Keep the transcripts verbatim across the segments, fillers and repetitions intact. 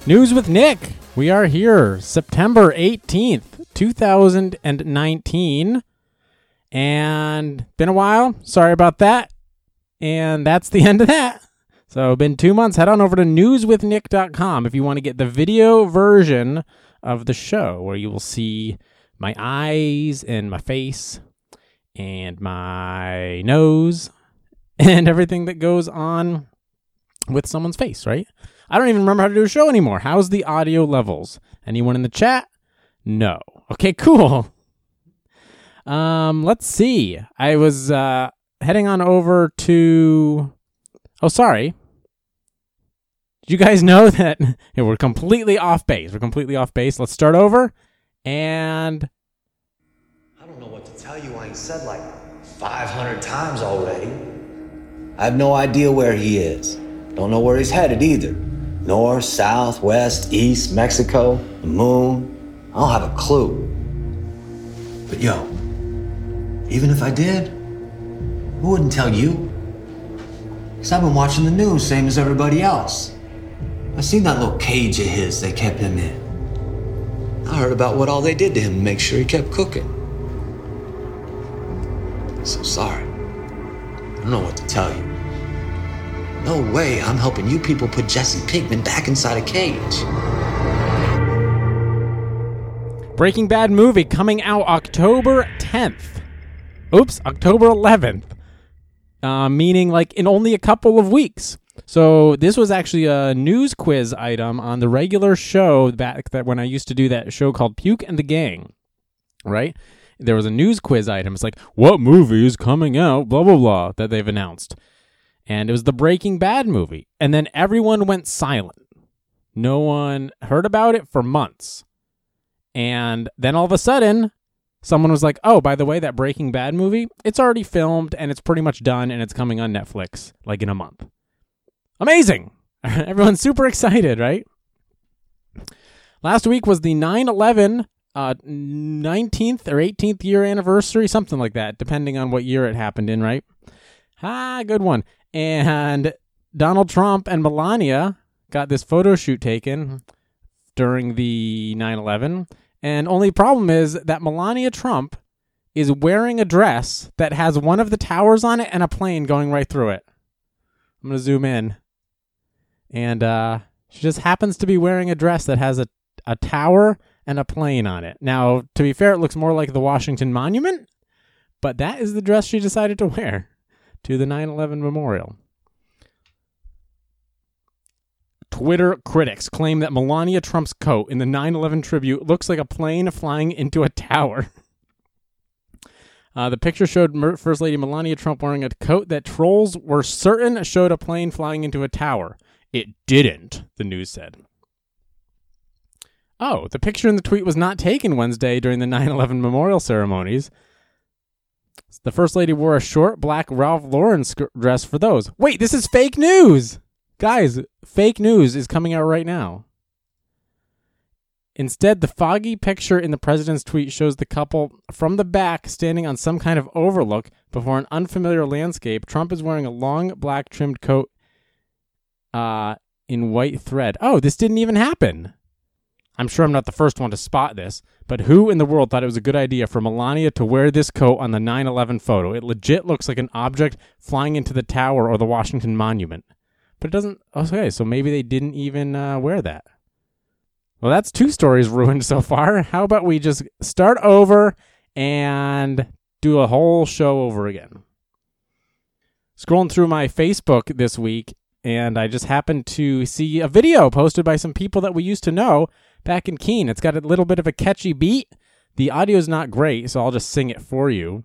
News with Nick. We are here September eighteenth, two thousand nineteen. And been a while. Sorry about that. And that's the end of that. So been two months. Head on over to news with nick dot com if you want to get the video version of the show where you will see my eyes and my face and my nose and everything that goes on with someone's face, right? I don't even remember how to do a show anymore. How's the audio levels? Anyone in the chat? No. Okay, cool. Um, let's see. I was uh, heading on over to... Oh, sorry. Did you guys know that yeah, we're completely off base? We're completely off base. Let's start over. And... I don't know what to tell you. I ain't said like five hundred times already. I have no idea where he is. Don't know where he's headed either. North, south, west, east, Mexico, the moon. I don't have a clue. But yo, even if I did, who wouldn't tell you? Because I've been watching the news, same as everybody else. I seen that little cage of his they kept him in. I heard about what all they did to him to make sure he kept cooking. So sorry. I don't know what to tell you. No way I'm helping you people put Jesse Pinkman back inside a cage. Breaking Bad movie coming out October tenth. Oops, October eleventh. Uh, meaning like in only a couple of weeks. So this was actually a news quiz item on the regular show back that when I used to do that show called Puke and the Gang, right? There was a news quiz item. It's like, what movie is coming out, blah, blah, blah, that they've announced. And it was the Breaking Bad movie. And then everyone went silent. No one heard about it for months. And then all of a sudden, someone was like, oh, by the way, that Breaking Bad movie, it's already filmed and it's pretty much done and it's coming on Netflix like in a month. Amazing. Everyone's super excited, right? Last week was the nine eleven uh, nineteenth or eighteenth year anniversary, something like that, depending on what year it happened in, right? Ah, good one. And Donald Trump and Melania got this photo shoot taken during the nine eleven. And only problem is that Melania Trump is wearing a dress that has one of the towers on it and a plane going right through it. I'm going to zoom in. And uh, she just happens to be wearing a dress that has a, a tower and a plane on it. Now, to be fair, it looks more like the Washington Monument, but that is the dress she decided to wear to the nine eleven memorial. Twitter critics claim that Melania Trump's coat in the nine eleven tribute looks like a plane flying into a tower. Uh, the picture showed First Lady Melania Trump wearing a coat that trolls were certain showed a plane flying into a tower. It didn't, the news said. Oh, the picture in the tweet was not taken Wednesday during the nine eleven memorial ceremonies. The First Lady wore a short black Ralph Lauren sk- dress for those. Wait, this is fake news! Guys, fake news is coming out right now. Instead, the foggy picture in the president's tweet shows the couple from the back standing on some kind of overlook before an unfamiliar landscape. Trump is wearing a long black trimmed coat uh, in white thread. Oh, this didn't even happen. I'm sure I'm not the first one to spot this, but who in the world thought it was a good idea for Melania to wear this coat on the nine eleven photo? It legit looks like an object flying into the tower or the Washington Monument. But it doesn't... Okay, so maybe they didn't even uh, wear that. Well, that's two stories ruined so far. How about we just start over and do a whole show over again? Scrolling through my Facebook this week, and I just happened to see a video posted by some people that we used to know back in Keene. It's got a little bit of a catchy beat. The audio is not great, so I'll just sing it for you.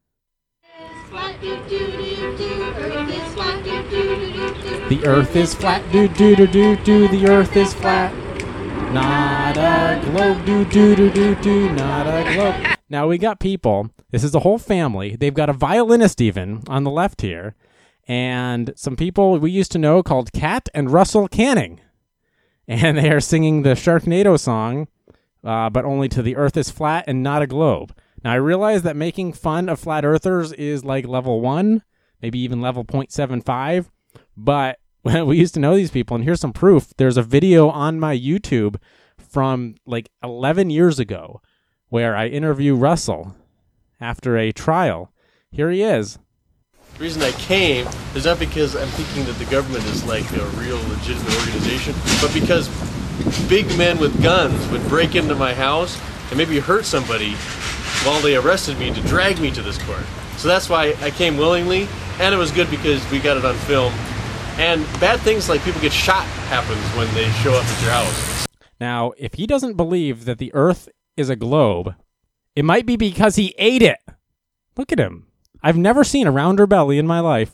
The earth is flat, do do do do do. The earth is flat, not a globe, do do do do do. Not a globe. Now we got people. This is a whole family. They've got a violinist even on the left here, and some people we used to know called Kat and Russell Canning, and they are singing the Sharknado song, uh, but only to the earth is flat and not a globe. Now I realize that making fun of flat earthers is like level one, maybe even level zero point seven five. But we used to know these people, and here's some proof. There's a video on my YouTube from like eleven years ago where I interview Russell after a trial. Here he is. The reason I came is not because I'm thinking that the government is like a real legitimate organization, but because big men with guns would break into my house and maybe hurt somebody while they arrested me to drag me to this court. So that's why I came willingly, and it was good because we got it on film. And bad things like people get shot happens when they show up at your house. Now, if he doesn't believe that the Earth is a globe, it might be because he ate it. Look at him. I've never seen a rounder belly in my life.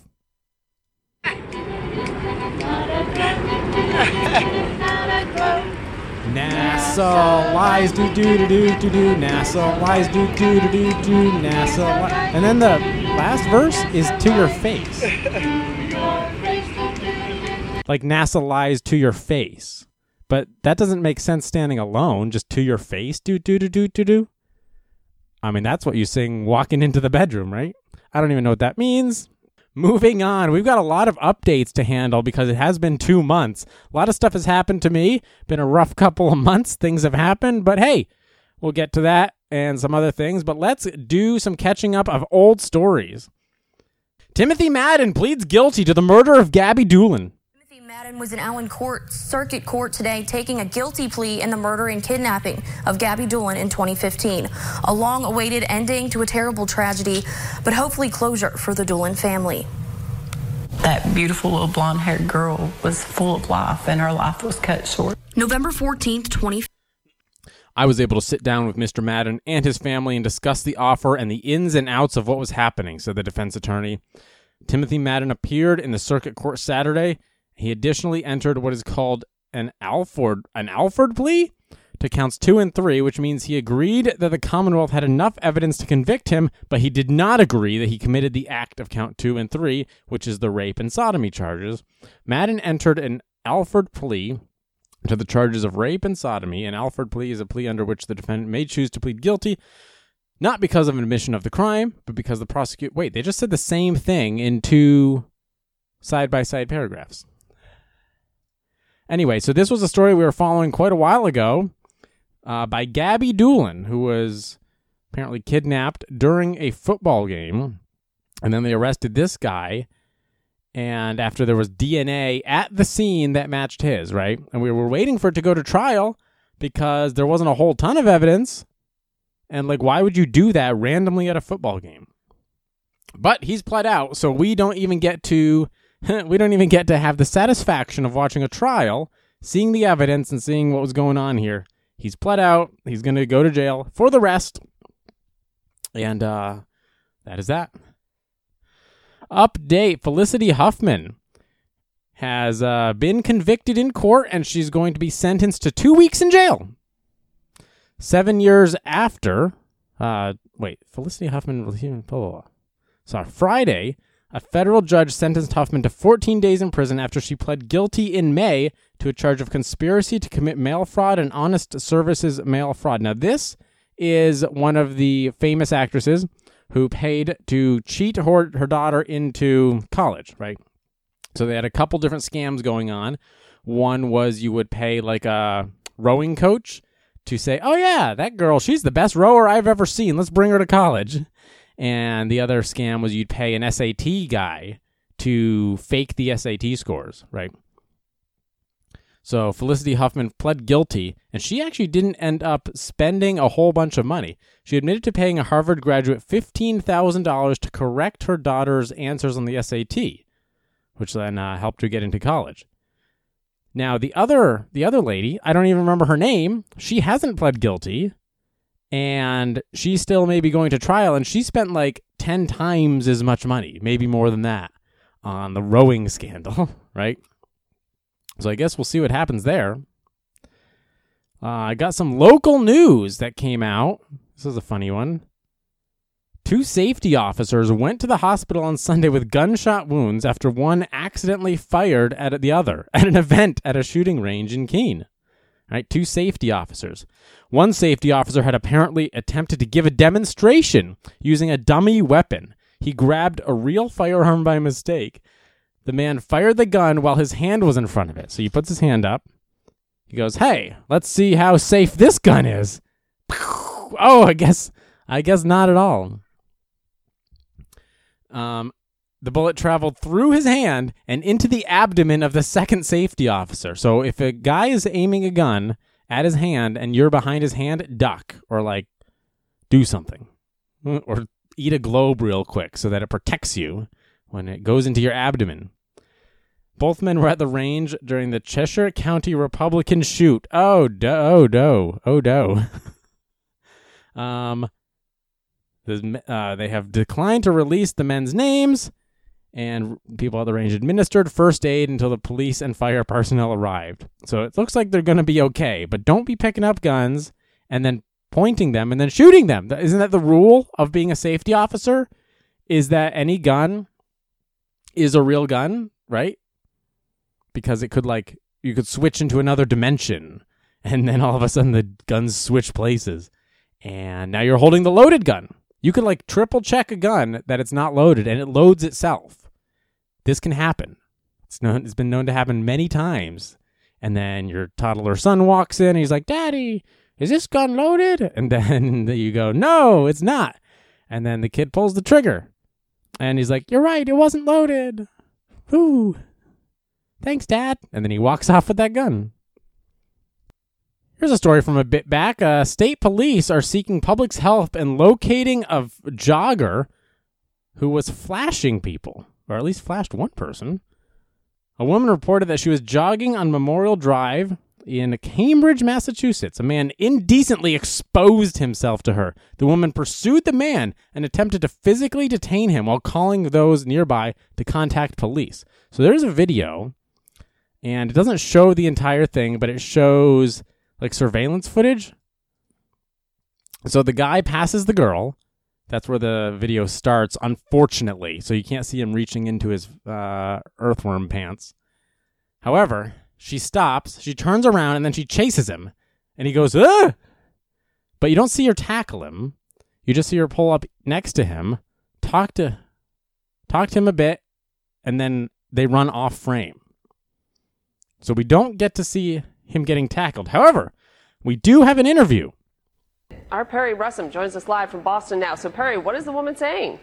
NASA lies, do do do do do do. NASA lies, do do do do do. NASA li-. And then the last verse is to your face. Like NASA lies to your face. But that doesn't make sense standing alone, just to your face, do do do do do do. I mean, that's what you sing walking into the bedroom, right? I don't even know what that means. Moving on, we've got a lot of updates to handle because it has been two months. A lot of stuff has happened to me. Been a rough couple of months. Things have happened, but hey, we'll get to that and some other things. But let's do some catching up of old stories. Timothy Madden pleads guilty to the murder of Gabby Doolin. Madden was in Allen Court, Circuit Court today, taking a guilty plea in the murder and kidnapping of Gabby Doolin in twenty fifteen. A long-awaited ending to a terrible tragedy, but hopefully closure for the Doolin family. That beautiful little blonde-haired girl was full of life, and her life was cut short. November fourteenth, twenty fifteen. I was able to sit down with Mister Madden and his family and discuss the offer and the ins and outs of what was happening, said the defense attorney. Timothy Madden appeared in the Circuit Court Saturday. He additionally entered what is called an Alford an Alford plea to counts two and three, which means he agreed that the Commonwealth had enough evidence to convict him, but he did not agree that he committed the act of count two and three, which is the rape and sodomy charges. Madden entered an Alford plea to the charges of rape and sodomy. An Alford plea is a plea under which the defendant may choose to plead guilty, not because of an admission of the crime, but because the prosecute. Wait, they just said the same thing in two side-by-side paragraphs. Anyway, so this was a story we were following quite a while ago uh, by Gabby Doolin, who was apparently kidnapped during a football game. And then they arrested this guy. And after there was D N A at the scene that matched his, right? And we were waiting for it to go to trial because there wasn't a whole ton of evidence. And, like, why would you do that randomly at a football game? But he's pled out, so we don't even get to... we don't even get to have the satisfaction of watching a trial, seeing the evidence, and seeing what was going on here. He's pled out. He's going to go to jail for the rest. And uh, that is that. Update. Felicity Huffman has uh, been convicted in court, and she's going to be sentenced to two weeks in jail. Seven years after... Uh, wait, Felicity Huffman... Blah, blah, blah. So Friday... a federal judge sentenced Huffman to fourteen days in prison after she pled guilty in May to a charge of conspiracy to commit mail fraud and honest services mail fraud. Now, this is one of the famous actresses who paid to cheat her, her daughter into college, right? So they had a couple different scams going on. One was you would pay like a rowing coach to say, oh, yeah, that girl, she's the best rower I've ever seen. Let's bring her to college. And the other scam was you'd pay an S A T guy to fake the S A T scores, right? So Felicity Huffman pled guilty, and she actually didn't end up spending a whole bunch of money. She admitted to paying a Harvard graduate fifteen thousand dollars to correct her daughter's answers on the S A T, which then uh, helped her get into college. Now, the other the other lady, I don't even remember her name, she hasn't pled guilty. And she still may be going to trial, and she spent like ten times as much money, maybe more than that, on the rowing scandal, right? So I guess we'll see what happens there. Uh, I got some local news that came out. This is a funny one. Two safety officers went to the hospital on Sunday with gunshot wounds after one accidentally fired at the other at an event at a shooting range in Keene. Right, two safety officers. One safety officer had apparently attempted to give a demonstration using a dummy weapon. He grabbed a real firearm by mistake. The man fired the gun while his hand was in front of it. So he puts his hand up. He goes, "Hey, let's see how safe this gun is." Oh, I guess I guess not at all. Um, the bullet traveled through his hand and into the abdomen of the second safety officer. So if a guy is aiming a gun at his hand and you're behind his hand, duck or like do something. Or eat a globe real quick so that it protects you when it goes into your abdomen. Both men were at the range during the Cheshire County Republican shoot. Oh, do, oh, do, oh, do. um, uh, they have declined to release the men's names, and people at the range administered first aid until the police and fire personnel arrived. So it looks like they're going to be okay, but don't be picking up guns and then pointing them and then shooting them. Isn't that the rule of being a safety officer? Is that any gun is a real gun, right? Because it could, like, you could switch into another dimension, and then all of a sudden the guns switch places, and now you're holding the loaded gun. You could, like, triple check a gun that it's not loaded, and it loads itself. This can happen. It's known, it's been known to happen many times. And then your toddler son walks in, and he's like, "Daddy, is this gun loaded?" And then you go, "No, it's not." And then the kid pulls the trigger, and he's like, "You're right, it wasn't loaded. Ooh. Thanks, Dad." And then he walks off with that gun. Here's a story from a bit back. Uh, state police are seeking public's help in locating a jogger who was flashing people, or at least flashed one person. A woman reported that she was jogging on Memorial Drive in Cambridge, Massachusetts. A man indecently exposed himself to her. The woman pursued the man and attempted to physically detain him while calling those nearby to contact police. So there's a video. And it doesn't show the entire thing, but it shows like surveillance footage. So the guy passes the girl. That's where the video starts, unfortunately. So you can't see him reaching into his uh, earthworm pants. However, she stops, she turns around, and then she chases him. And he goes, "Ah!" But you don't see her tackle him. You just see her pull up next to him, talk to, talk to him a bit, and then they run off frame. So we don't get to see him getting tackled. However, we do have an interview. Our Perry Russum joins us live from Boston now. So, Perry, what is the woman saying?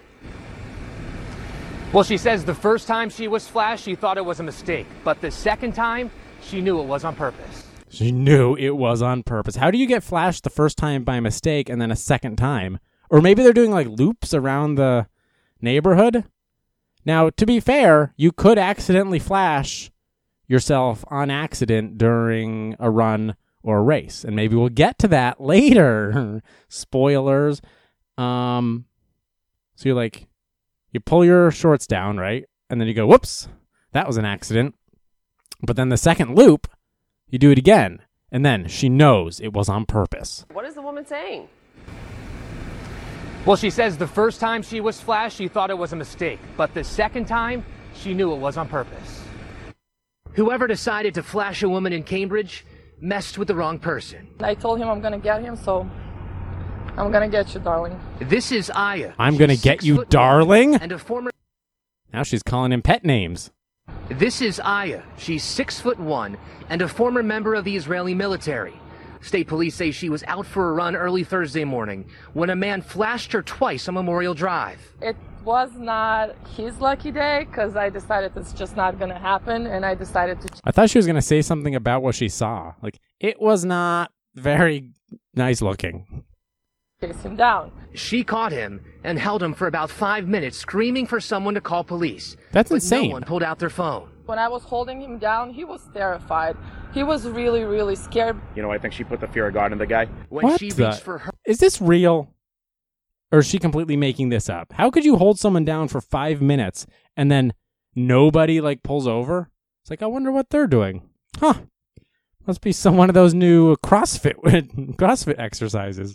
Well, she says the first time she was flashed, she thought it was a mistake. But the second time, she knew it was on purpose. She knew it was on purpose. How do you get flashed the first time by mistake and then a second time? Or maybe they're doing like loops around the neighborhood. Now, to be fair, you could accidentally flash yourself on accident during a run or a race, and maybe we'll get to that later. Spoilers. Um, so you're like, you pull your shorts down, right? And then you go, "Whoops, that was an accident." But then the second loop, you do it again, and then she knows it was on purpose. What is the woman saying? Well, she says the first time she was flashed, she thought it was a mistake. But the second time, she knew it was on purpose. Whoever decided to flash a woman in Cambridge messed with the wrong person. I told him I'm going to get him, so I'm going to get you, darling. This is Aya. I'm going to get you, darling? And a former... Now she's calling him pet names. This is Aya. She's six foot one and a former member of the Israeli military. State police say she was out for a run early Thursday morning when a man flashed her twice on Memorial Drive. It was not his lucky day because I decided it's just not going to happen, and I decided to... I thought she was going to say something about what she saw. Like, it was not very nice looking. Chase him down. She caught him and held him for about five minutes, screaming for someone to call police. That's but insane. No one pulled out their phone. When I was holding him down, he was terrified. He was really, really scared. You know, I think she put the fear of God in the guy. When what she the... reached for her... Is this real? Or is she completely making this up? How could you hold someone down for five minutes and then nobody, like, pulls over? It's like, I wonder what they're doing. Huh. Must be some one of those new CrossFit CrossFit exercises.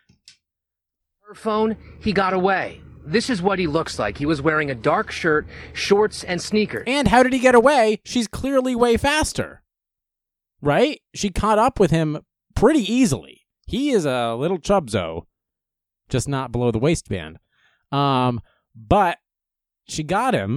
Her phone, he got away. This is what he looks like. He was wearing a dark shirt, shorts, and sneakers. And how did he get away? She's clearly way faster. Right? She caught up with him pretty easily. He is a little chubzo. Just not below the waistband. Um, but she got him.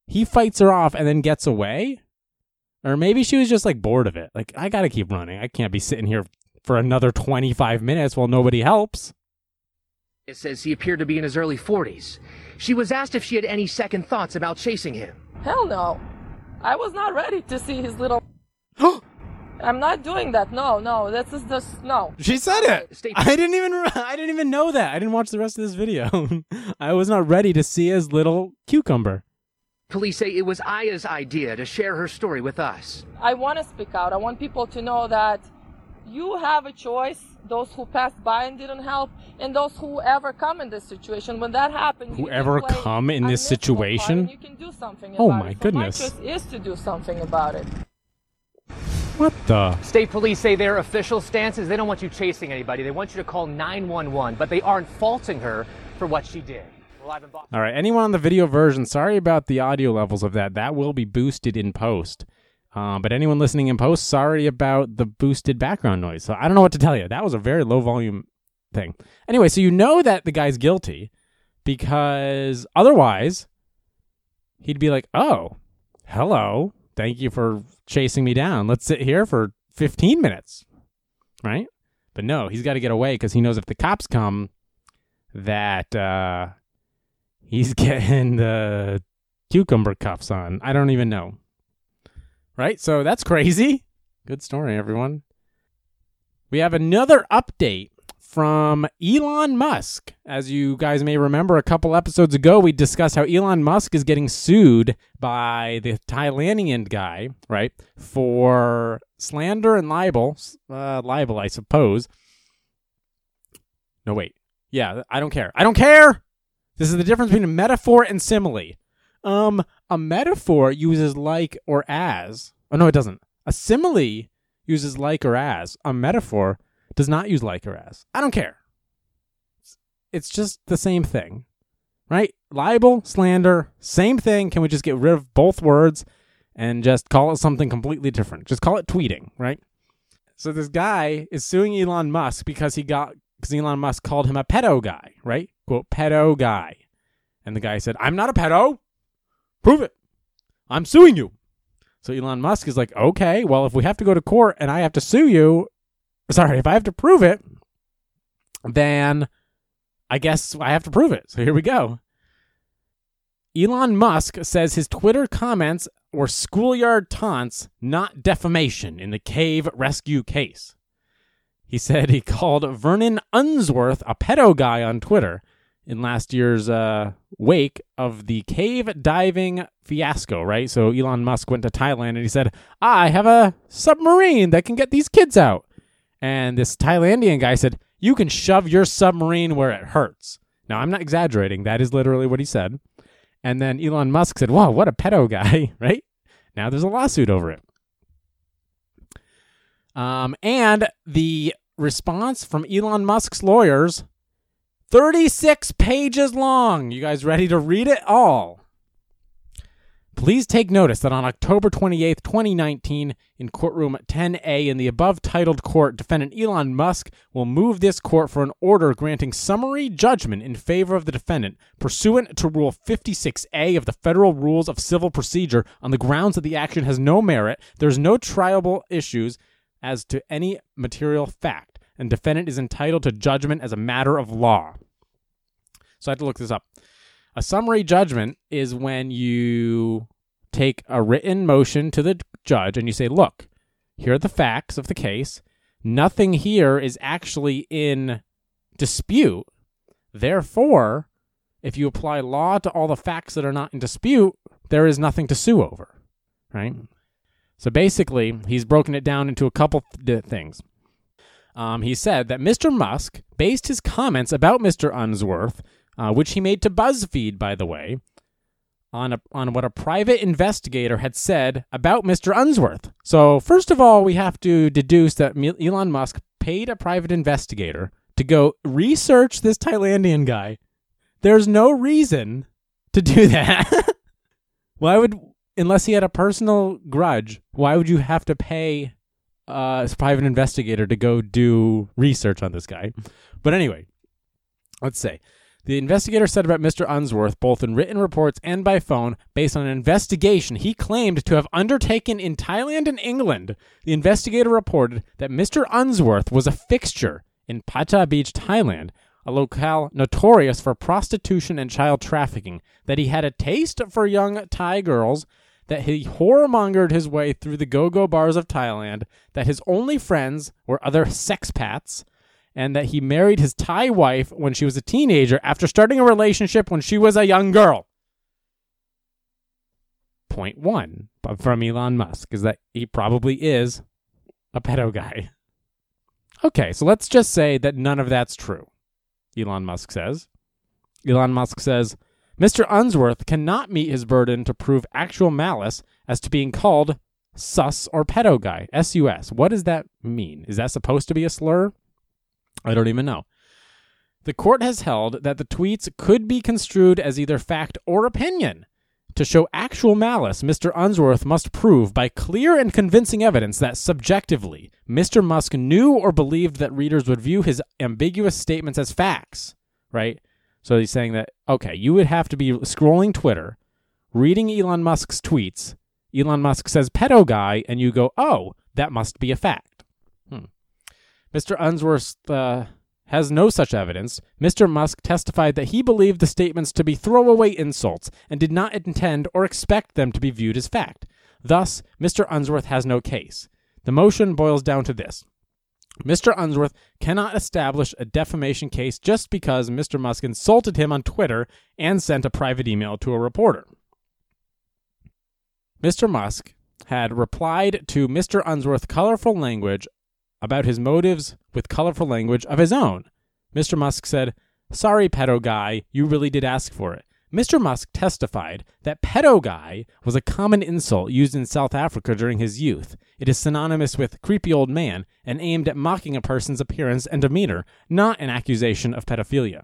He fights her off and then gets away. Or maybe she was just like bored of it. Like, I got to keep running. I can't be sitting here for another twenty-five minutes while nobody helps. It says he appeared to be in his early forties. She was asked if she had any second thoughts about chasing him. Hell no. I was not ready to see his little... I'm not doing that. No, no. This is just... No. She said it. Stay- I didn't even I didn't even know that. I didn't watch the rest of this video. I was not ready to see his little cucumber. Police say it was Aya's idea to share her story with us. I want to speak out. I want people to know that you have a choice, those who passed by and didn't help, and those who ever come in this situation. When that happens, Whoever you can play come in a this neutral part situation? and you can do something Oh about my it. So goodness. my choice is to do something about it. What the? State police say their official stance is they don't want you chasing anybody. They want you to call nine one one, but they aren't faulting her for what she did. We're live in Boston. All right, anyone on the video version, sorry about the audio levels of that. That will be boosted in post. Uh, but anyone listening in post, sorry about the boosted background noise. So I don't know what to tell you. That was a very low volume thing. Anyway, so you know that the guy's guilty because otherwise he'd be like, oh, hello. Thank you for chasing me down. Let's sit here for fifteen minutes, right? But no, he's got to get away because he knows if the cops come that uh, he's getting the cucumber cuffs on. I don't even know. Right? So that's crazy. Good story, everyone. We have another update from Elon Musk. As you guys may remember, a couple episodes ago, we discussed how Elon Musk is getting sued by the Thailandian guy, right, for slander and libel. Uh, libel, I suppose. No, wait. Yeah, I don't care. I don't care! This is the difference between a metaphor and simile. Um, a metaphor uses like or as. Oh, no, it doesn't. A simile uses like or as. A metaphor does not use like or as. I don't care. It's just the same thing, right? Libel, slander, same thing. Can we just get rid of both words and just call it something completely different? Just call it tweeting, right? So this guy is suing Elon Musk because he got, because Elon Musk called him a pedo guy, right? Quote, pedo guy. And the guy said, I'm not a pedo. Prove it. I'm suing you. So Elon Musk is like, okay, well, if we have to go to court and I have to sue you, sorry, if I have to prove it, then I guess I have to prove it. So here we go. Elon Musk says his Twitter comments were schoolyard taunts, not defamation in the cave rescue case. He said he called Vernon Unsworth a pedo guy on Twitter in last year's uh, wake of the cave diving fiasco, right? So Elon Musk went to Thailand and he said, I have a submarine that can get these kids out. And this Thailandian guy said, you can shove your submarine where it hurts. Now, I'm not exaggerating. That is literally what he said. And then Elon Musk said, whoa, what a pedo guy, right? Now there's a lawsuit over it. Um, and the response from Elon Musk's lawyers, thirty-six pages long. You guys ready to read it all? Please take notice that on October twenty-eighth, twenty nineteen, in courtroom ten A in the above-titled court, defendant Elon Musk will move this court for an order granting summary judgment in favor of the defendant pursuant to Rule fifty-six A of the Federal Rules of Civil Procedure on the grounds that the action has no merit, there's no triable issues as to any material fact, and defendant is entitled to judgment as a matter of law. So I had to look this up. A summary judgment is when you take a written motion to the judge and you say, look, here are the facts of the case. Nothing here is actually in dispute. Therefore, if you apply law to all the facts that are not in dispute, there is nothing to sue over, right? So basically, he's broken it down into a couple th- things. Um, he said that Mister Musk based his comments about Mister Unsworth, uh, which he made to BuzzFeed, by the way, on a, on what a private investigator had said about Mister Unsworth. So first of all, we have to deduce that Elon Musk paid a private investigator to go research this Thailandian guy. There's no reason to do that. Why would, unless he had a personal grudge, why would you have to pay uh, a private investigator to go do research on this guy? But anyway, let's say. The investigator said about Mister Unsworth, both in written reports and by phone, based on an investigation he claimed to have undertaken in Thailand and England. The investigator reported that Mister Unsworth was a fixture in Pattaya Beach, Thailand, a locale notorious for prostitution and child trafficking, that he had a taste for young Thai girls, that he whoremongered his way through the go-go bars of Thailand, that his only friends were other sexpats, and that he married his Thai wife when she was a teenager after starting a relationship when she was a young girl. Point one from Elon Musk is that he probably is a pedo guy. Okay, so let's just say that none of that's true, Elon Musk says. Elon Musk says, Mister Unsworth cannot meet his burden to prove actual malice as to being called sus or pedo guy, S U S. What does that mean? Is that supposed to be a slur? I don't even know. The court has held that the tweets could be construed as either fact or opinion. To show actual malice, Mister Unsworth must prove by clear and convincing evidence that subjectively, Mister Musk knew or believed that readers would view his ambiguous statements as facts, right? So he's saying that, okay, you would have to be scrolling Twitter, reading Elon Musk's tweets. Elon Musk says pedo guy, and you go, oh, that must be a fact. Hmm. Mister Unsworth uh, has no such evidence. Mister Musk testified that he believed the statements to be throwaway insults and did not intend or expect them to be viewed as fact. Thus, Mister Unsworth has no case. The motion boils down to this. Mister Unsworth cannot establish a defamation case just because Mister Musk insulted him on Twitter and sent a private email to a reporter. Mister Musk had replied to Mister Unsworth's colorful language about his motives with colorful language of his own. Mister Musk said, sorry, pedo guy, you really did ask for it. Mister Musk testified that pedo guy was a common insult used in South Africa during his youth. It is synonymous with creepy old man and aimed at mocking a person's appearance and demeanor, not an accusation of pedophilia.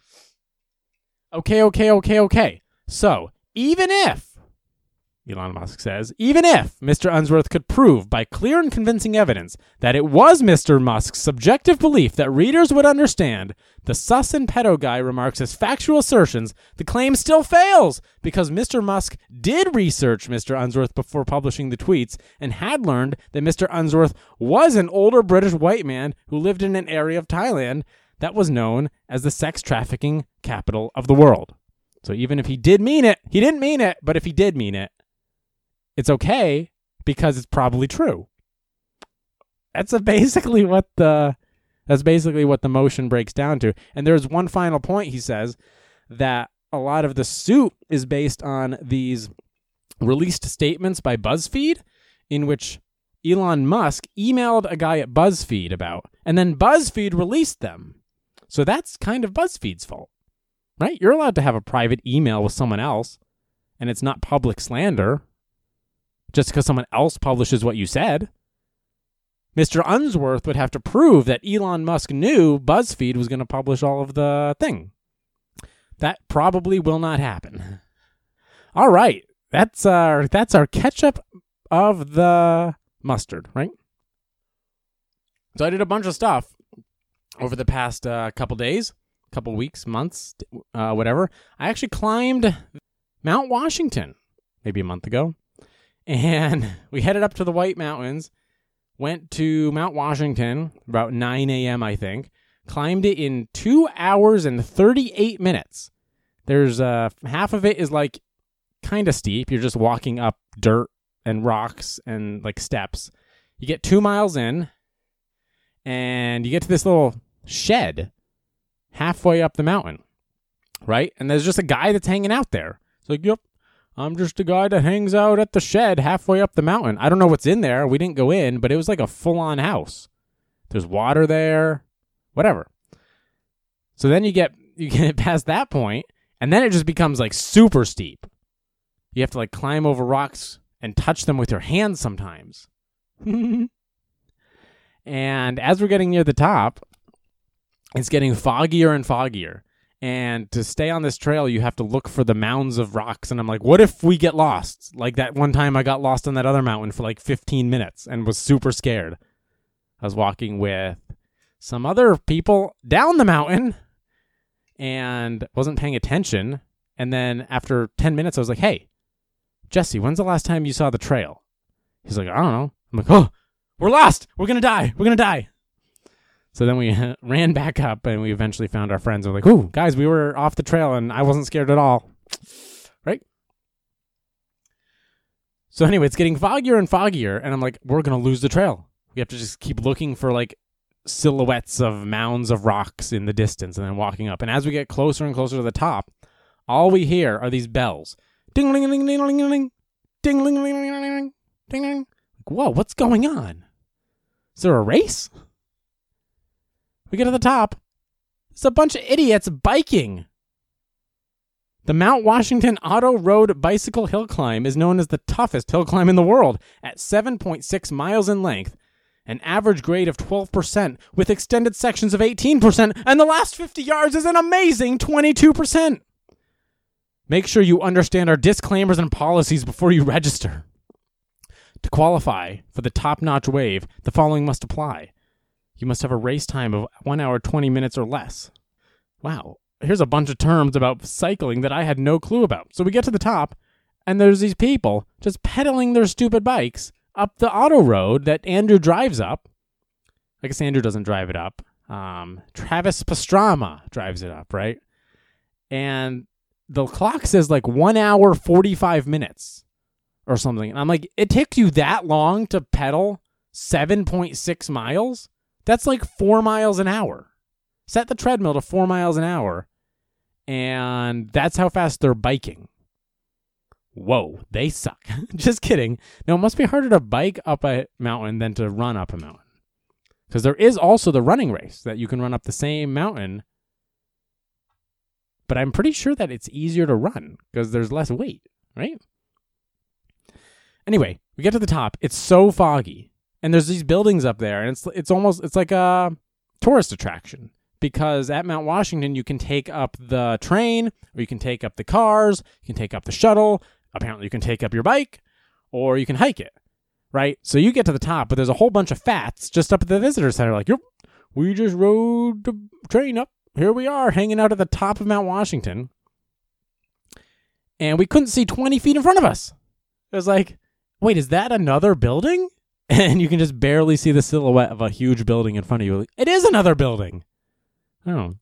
Okay, okay, okay, okay. So, even if, Elon Musk says, even if Mister Unsworth could prove by clear and convincing evidence that it was Mister Musk's subjective belief that readers would understand the sus and pedo guy remarks as factual assertions, the claim still fails because Mister Musk did research Mister Unsworth before publishing the tweets and had learned that Mister Unsworth was an older British white man who lived in an area of Thailand that was known as the sex trafficking capital of the world. So even if he did mean it, he didn't mean it, but if he did mean it, it's okay because it's probably true. That's a basically what the that's basically what the motion breaks down to. And there's one final point, he says, that a lot of the suit is based on these released statements by BuzzFeed in which Elon Musk emailed a guy at BuzzFeed about, and then BuzzFeed released them. So that's kind of BuzzFeed's fault, right? You're allowed to have a private email with someone else, and it's not public slander just because someone else publishes what you said. Mister Unsworth would have to prove that Elon Musk knew BuzzFeed was going to publish all of the thing. That probably will not happen. All right. That's our, that's our ketchup of the mustard, right? So I did a bunch of stuff over the past uh, couple days, couple weeks, months, uh, whatever. I actually climbed Mount Washington maybe a month ago. And we headed up to the White Mountains, went to Mount Washington about nine a.m., I think, climbed it in two hours and thirty-eight minutes. There's uh, half of it is like kind of steep. You're just walking up dirt and rocks and like steps. You get two miles in, and you get to this little shed halfway up the mountain, right? And there's just a guy that's hanging out there. It's like, yep. I'm just a guy that hangs out at the shed halfway up the mountain. I don't know what's in there. We didn't go in, but it was like a full-on house. There's water there, whatever. So then you get you get past that point, and then it just becomes like super steep. You have to like climb over rocks and touch them with your hands sometimes. And as we're getting near the top, it's getting foggier and foggier. And to stay on this trail, you have to look for the mounds of rocks. And I'm like, what if we get lost? Like that one time I got lost on that other mountain for like fifteen minutes and was super scared. I was walking with some other people down the mountain. and wasn't paying attention. And then after ten minutes, I was like, hey, Jesse, when's the last time you saw the trail? He's like, I don't know. I'm like, oh, we're lost. We're going to die. We're going to die. So then we ran back up, and we eventually found our friends. We're like, ooh, guys, we were off the trail, and I wasn't scared at all. Right? So anyway, it's getting foggier and foggier, and I'm like, we're going to lose the trail. We have to just keep looking for, like, silhouettes of mounds of rocks in the distance and then walking up. And as we get closer and closer to the top, all we hear are these bells. Ding-ling-ling-ling-ling-ling. Ding-ling-ling-ling-ling. Ding-ling. Whoa, what's going on? Is there a race? We get to the top. It's a bunch of idiots biking. The Mount Washington Auto Road Bicycle Hill Climb is known as the toughest hill climb in the world at seven point six miles in length, an average grade of twelve percent with extended sections of eighteen percent, and the last fifty yards is an amazing twenty-two percent. Make sure you understand our disclaimers and policies before you register. To qualify for the top-notch wave, the following must apply. You must have a race time of one hour, twenty minutes or less. Wow. Here's a bunch of terms about cycling that I had no clue about. So we get to the top, and there's these people just pedaling their stupid bikes up the auto road that Andrew drives up. I guess Andrew doesn't drive it up. Um, Travis Pastrana drives it up, right? And the clock says like one hour, forty-five minutes or something. And I'm like, it takes you that long to pedal seven point six miles? That's like four miles an hour. Set the treadmill to four miles an hour, and that's how fast they're biking. Whoa, they suck. Just kidding. No, it must be harder to bike up a mountain than to run up a mountain. Because there is also the running race that you can run up the same mountain, but I'm pretty sure that it's easier to run because there's less weight, right? Anyway, we get to the top. It's so foggy. And there's these buildings up there, and it's it's almost, it's like a tourist attraction. Because at Mount Washington, you can take up the train, or you can take up the cars, you can take up the shuttle, apparently you can take up your bike, or you can hike it, right? So you get to the top, but there's a whole bunch of fats just up at the visitor center, like, yep, we just rode the train up. Here we are, hanging out at the top of Mount Washington. And we couldn't see twenty feet in front of us. It was like, wait, is that another building? And you can just barely see the silhouette of a huge building in front of you. It is another building. Oh.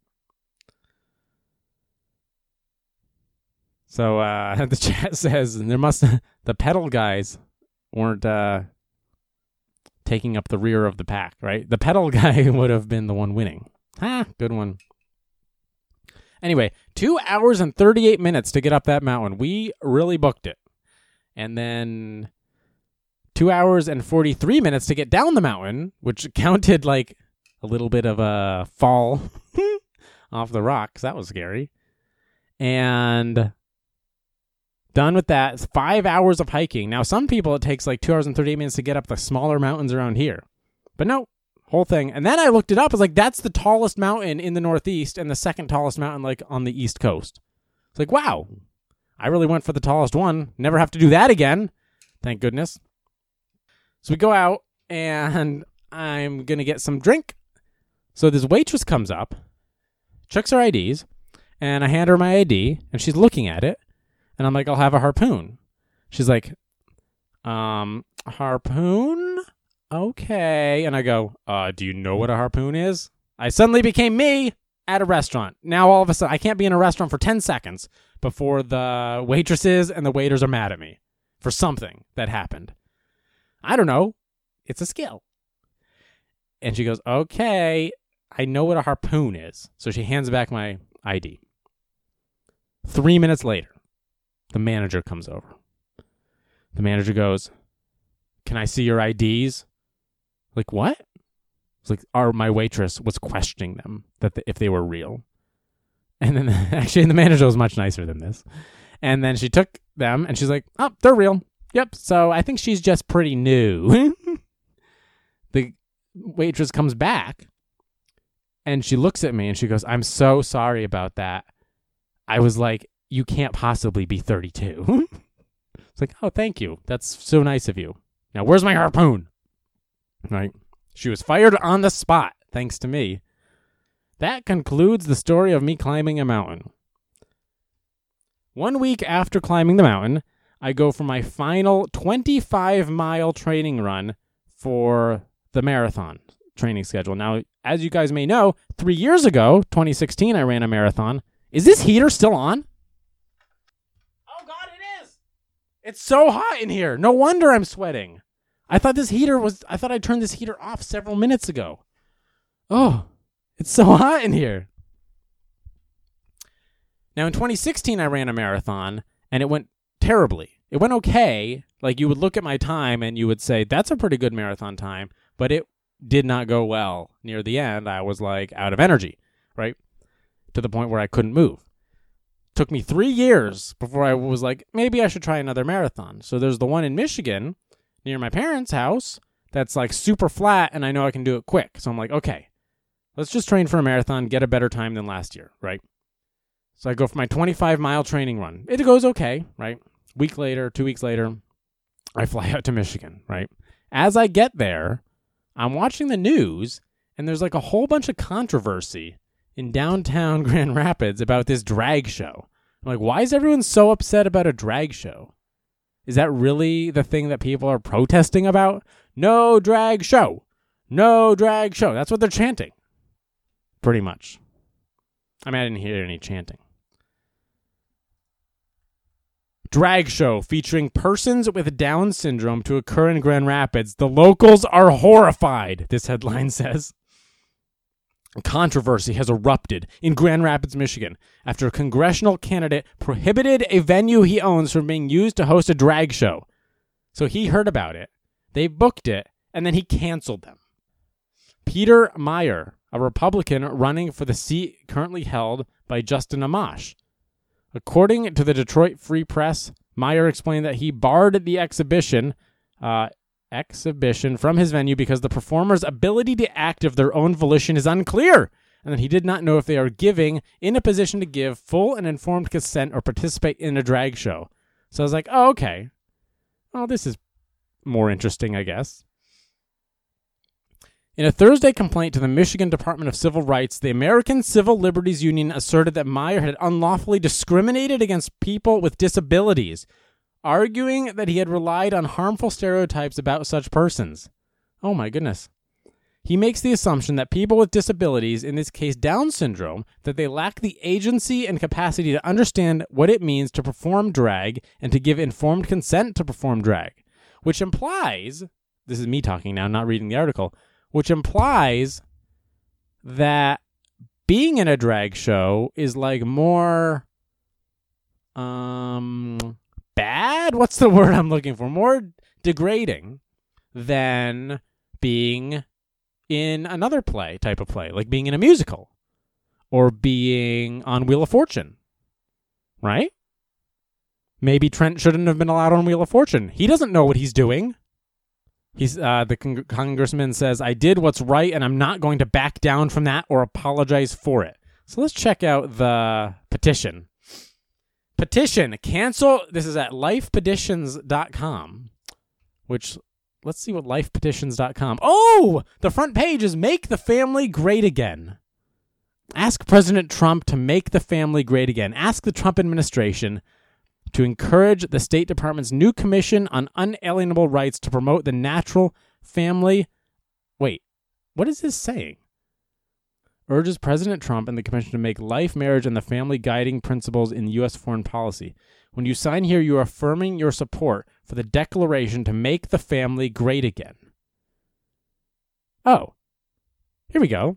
So uh, the chat says there must the pedal guys weren't uh, taking up the rear of the pack, right? The pedal guy would have been the one winning. Ah, good one. Anyway, two hours and thirty-eight minutes to get up that mountain. We really booked it. And then two hours and forty-three minutes to get down the mountain, which counted like a little bit of a fall off the rocks. That was scary. And done with that. It's five hours of hiking. Now, some people, it takes like two hours and thirty-eight minutes to get up the smaller mountains around here. But no, whole thing. And then I looked it up. I was like, that's the tallest mountain in the Northeast and the second tallest mountain like on the East Coast. It's like, wow, I really went for the tallest one. Never have to do that again. Thank goodness. So we go out, and I'm going to get some drink. So this waitress comes up, checks our I Ds, and I hand her my I D, and she's looking at it, and I'm like, I'll have a harpoon. She's like, um, harpoon? Okay. And I go, uh, do you know what a harpoon is? I suddenly became me at a restaurant. Now all of a sudden, I can't be in a restaurant for ten seconds before the waitresses and the waiters are mad at me for something that happened. I don't know. It's a skill. And she goes, okay, I know what a harpoon is. So she hands back my I D. Three minutes later, the manager comes over. The manager goes, can I see your I Ds? Like, what? It's like, our, my waitress was questioning them that the, if they were real. And then actually the manager was much nicer than this. And then she took them and she's like, oh, they're real. Yep, so I think she's just pretty new. The waitress comes back, and she looks at me, and she goes, I'm so sorry about that. I was like, you can't possibly be thirty-two. It's like, oh, thank you. That's so nice of you. Now, where's my harpoon? Right? She was fired on the spot, thanks to me. That concludes the story of me climbing a mountain. One week after climbing the mountain, I go for my final twenty-five mile training run for the marathon training schedule. Now, as you guys may know, three years ago, twenty sixteen, I ran a marathon. Is this heater still on? Oh, God, it is. It's so hot in here. No wonder I'm sweating. I thought this heater was, I thought I turned this heater off several minutes ago. Oh, it's so hot in here. Now, in twenty sixteen, I ran a marathon, and it went terribly. It went okay. Like, you would look at my time, and you would say, that's a pretty good marathon time, but it did not go well. Near the end, I was, like, out of energy, right? To the point where I couldn't move. Took me three years before I was like, maybe I should try another marathon. So there's the one in Michigan, near my parents' house, that's, like, super flat, and I know I can do it quick. So I'm like, okay, let's just train for a marathon, get a better time than last year, right? So I go for my twenty-five mile training run. It goes okay, right? Week later, two weeks later, I fly out to Michigan, right? As I get there, I'm watching the news, and there's like a whole bunch of controversy in downtown Grand Rapids about this drag show. I'm like, why is everyone so upset about a drag show? Is that really the thing that people are protesting about? No drag show. No drag show. That's what they're chanting. Pretty much. I mean, I didn't hear any chanting. Drag show featuring persons with Down syndrome to occur in Grand Rapids. The locals are horrified, this headline says. Controversy has erupted in Grand Rapids, Michigan, after a congressional candidate prohibited a venue he owns from being used to host a drag show. So he heard about it, they booked it, and then he canceled them. Peter Meyer, a Republican running for the seat currently held by Justin Amash. According to the Detroit Free Press, Meyer explained that he barred the exhibition uh, exhibition from his venue because the performer's ability to act of their own volition is unclear, and that he did not know if they are giving in a position to give full and informed consent or participate in a drag show. So I was like, oh, okay. Oh, this is more interesting, I guess. In a Thursday complaint to the Michigan Department of Civil Rights, the American Civil Liberties Union asserted that Meyer had unlawfully discriminated against people with disabilities, arguing that he had relied on harmful stereotypes about such persons. Oh my goodness. He makes the assumption that people with disabilities, in this case Down syndrome, that they lack the agency and capacity to understand what it means to perform drag and to give informed consent to perform drag, which implies, this is me talking now, not reading the article, which implies that being in a drag show is like more um bad? What's the word I'm looking for? More degrading than being in another play, type of play, like being in a musical or being on Wheel of Fortune, right? Maybe Trent shouldn't have been allowed on Wheel of Fortune. He doesn't know what he's doing. He's uh, the con- congressman says, I did what's right, and I'm not going to back down from that or apologize for it. So let's check out the petition. Petition, cancel. This is at life petitions dot com, which, let's see what life petitions dot com. Oh, the front page is Make the Family Great Again. Ask President Trump to make the family great again. Ask the Trump administration to encourage the State Department's new Commission on Unalienable Rights to promote the natural family. Wait, what is this saying? Urges President Trump and the Commission to make life, marriage, and the family guiding principles in U S foreign policy. When you sign here, you are affirming your support for the declaration to make the family great again. Oh, here we go.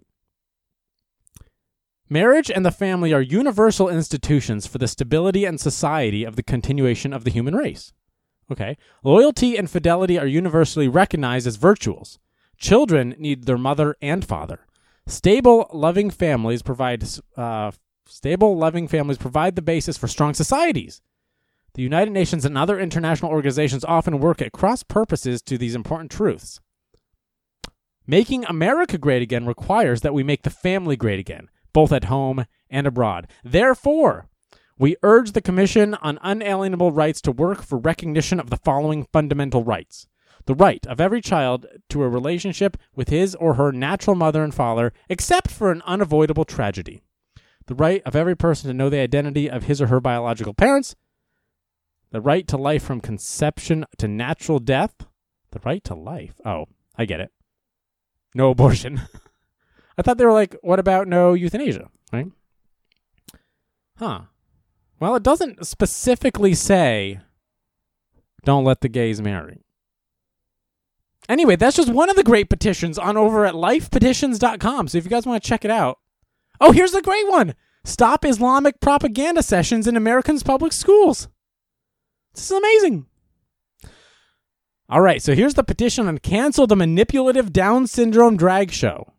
Marriage and the family are universal institutions for the stability and society of the continuation of the human race. Okay. Loyalty and fidelity are universally recognized as virtues. Children need their mother and father. Stable, loving families provide uh, stable, loving families provide the basis for strong societies. The United Nations and other international organizations often work at cross purposes to these important truths. Making America great again requires that we make the family great again, both at home and abroad. Therefore, we urge the Commission on Unalienable Rights to work for recognition of the following fundamental rights: The right of every child to a relationship with his or her natural mother and father, except for an unavoidable tragedy. The right of every person to know the identity of his or her biological parents. The right to life from conception to natural death. The right to life. Oh, I get it. No abortion. I thought they were like, what about no euthanasia, right? Huh. Well, it doesn't specifically say don't let the gays marry. Anyway, that's just one of the great petitions on over at life petitions dot com. So if you guys want to check it out. Oh, here's the great one. Stop Islamic propaganda sessions in Americans' public schools. This is amazing. All right, so here's the petition on cancel the manipulative Down syndrome drag show.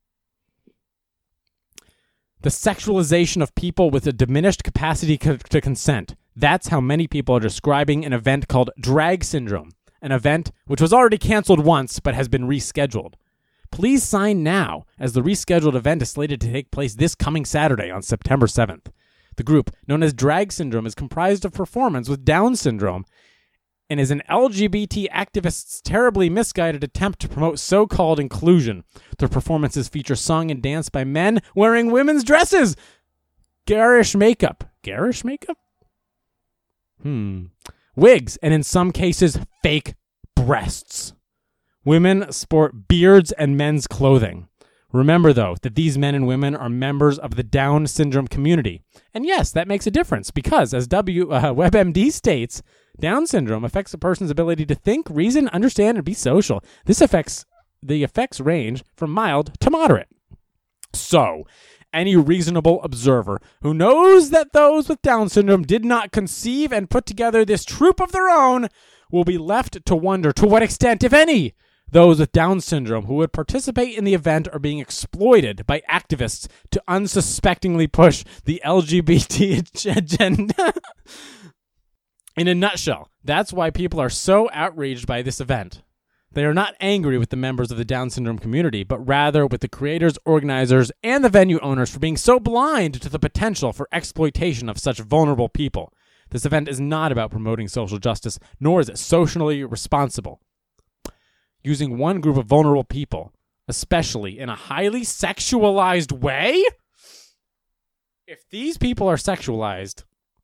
The sexualization of people with a diminished capacity co- to consent. That's how many people are describing an event called Drag Syndrome, an event which was already canceled once but has been rescheduled. Please sign now, as the rescheduled event is slated to take place this coming Saturday on September seventh. The group, known as Drag Syndrome, is comprised of performers with Down syndrome and is an L G B T activist's terribly misguided attempt to promote so-called inclusion. Their performances feature song and dance by men wearing women's dresses, garish makeup. Garish makeup? Hmm. Wigs, and in some cases, fake breasts. Women sport beards and men's clothing. Remember, though, that these men and women are members of the Down syndrome community. And yes, that makes a difference because, as W uh, WebMD states, Down syndrome affects a person's ability to think, reason, understand, and be social. This affects the effects range from mild to moderate. So, any reasonable observer who knows that those with Down syndrome did not conceive and put together this troupe of their own will be left to wonder to what extent, if any, those with Down syndrome who would participate in the event are being exploited by activists to unsuspectingly push the L G B T agenda. In a nutshell, that's why people are so outraged by this event. They are not angry with the members of the Down syndrome community, but rather with the creators, organizers, and the venue owners for being so blind to the potential for exploitation of such vulnerable people. This event is not about promoting social justice, nor is it socially responsible. Using one group of vulnerable people, especially in a highly sexualized way? If these people are sexualized,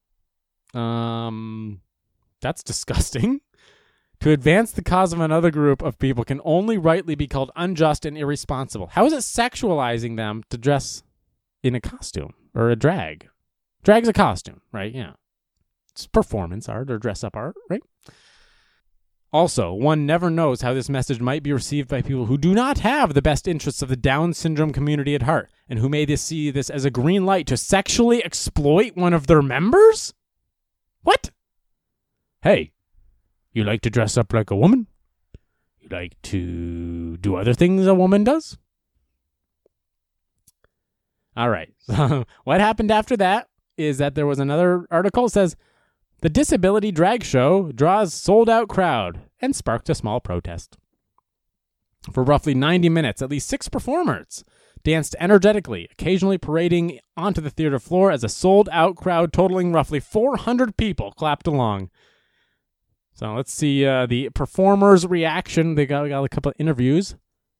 um, that's disgusting. To advance the cause of another group of people can only rightly be called unjust and irresponsible. How is it sexualizing them to dress in a costume or a drag? Drag's a costume, right? Yeah. It's performance art or dress-up art, right? Also, one never knows how this message might be received by people who do not have the best interests of the Down syndrome community at heart and who may see this as a green light to sexually exploit one of their members? What? Hey, you like to dress up like a woman? You like to do other things a woman does? All right. So what happened after that is that there was another article that says, the Disability Drag Show draws sold-out crowd and sparked a small protest. For roughly ninety minutes, at least six performers danced energetically, occasionally parading onto the theater floor as a sold-out crowd totaling roughly four hundred people clapped along. So let's see uh, the performers' reaction. They got, got a couple of interviews.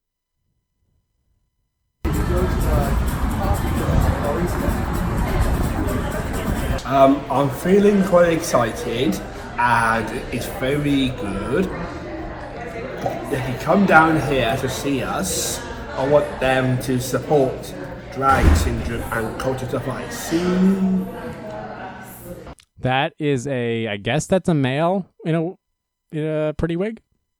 Um, I'm feeling quite excited and it's very good. If you come down here to see us, I want them to support Drag Syndrome and Culture to Fight. See? That is a, I guess that's a male in a, in a pretty wig.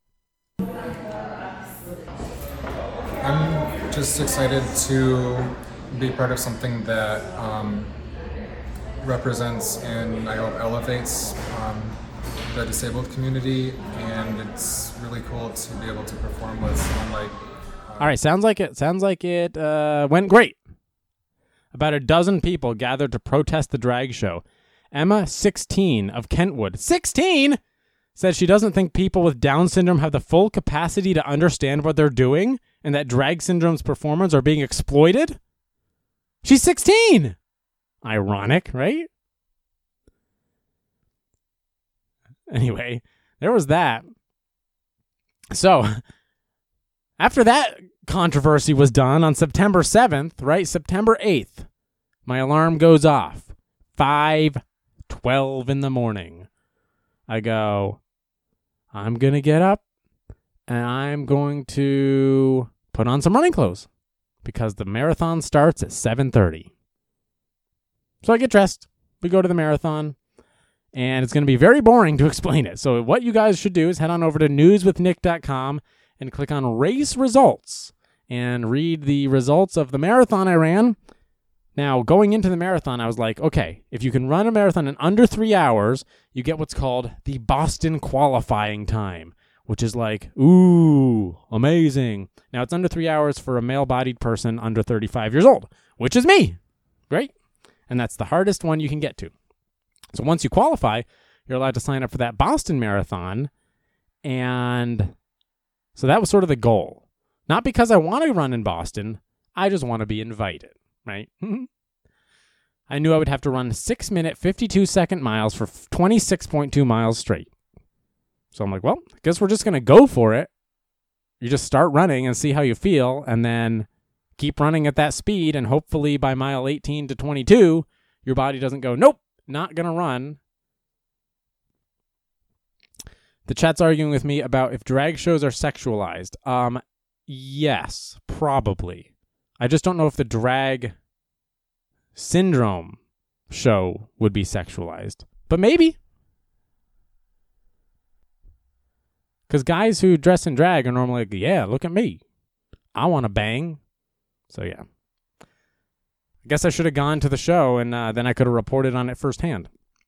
I'm just excited to be part of something that um, represents and I hope elevates um, the disabled community, and it's really cool to be able to perform with someone like. Uh, All right, sounds like it. Sounds like it uh, went great. About a dozen people gathered to protest the drag show. Emma, sixteen, of Kentwood, sixteen, says she doesn't think people with Down syndrome have the full capacity to understand what they're doing, and that Drag Syndrome's performers are being exploited. She's sixteen. Ironic, right? Anyway, there was that. So, after that controversy was done on September seventh, right, September eighth, my alarm goes off. five twelve in the morning. I go, I'm going to get up and I'm going to put on some running clothes because the marathon starts at seven thirty. So I get dressed. We go to the marathon. And it's going to be very boring to explain it. So what you guys should do is head on over to news with nick dot com and click on race results and read the results of the marathon I ran. Now, going into the marathon, I was like, okay, if you can run a marathon in under three hours, you get what's called the Boston qualifying time, which is like, ooh, amazing. Now, it's under three hours for a male-bodied person under thirty-five years old, which is me, right? And that's the hardest one you can get to. So once you qualify, you're allowed to sign up for that Boston Marathon. And so that was sort of the goal. Not because I want to run in Boston. I just want to be invited, right? I knew I would have to run six minute, fifty-two second miles for twenty-six point two miles straight. So I'm like, well, I guess we're just going to go for it. You just start running and see how you feel, and then keep running at that speed. And hopefully by mile eighteen to twenty-two, your body doesn't go, nope. Not going to run. The chat's arguing with me about if drag shows are sexualized. Um, yes, probably. I just don't know if the drag syndrome show would be sexualized. But maybe. Because guys who dress in drag are normally like, yeah, look at me. I want to bang. So, yeah. I guess I should have gone to the show, and uh, then I could have reported on it firsthand.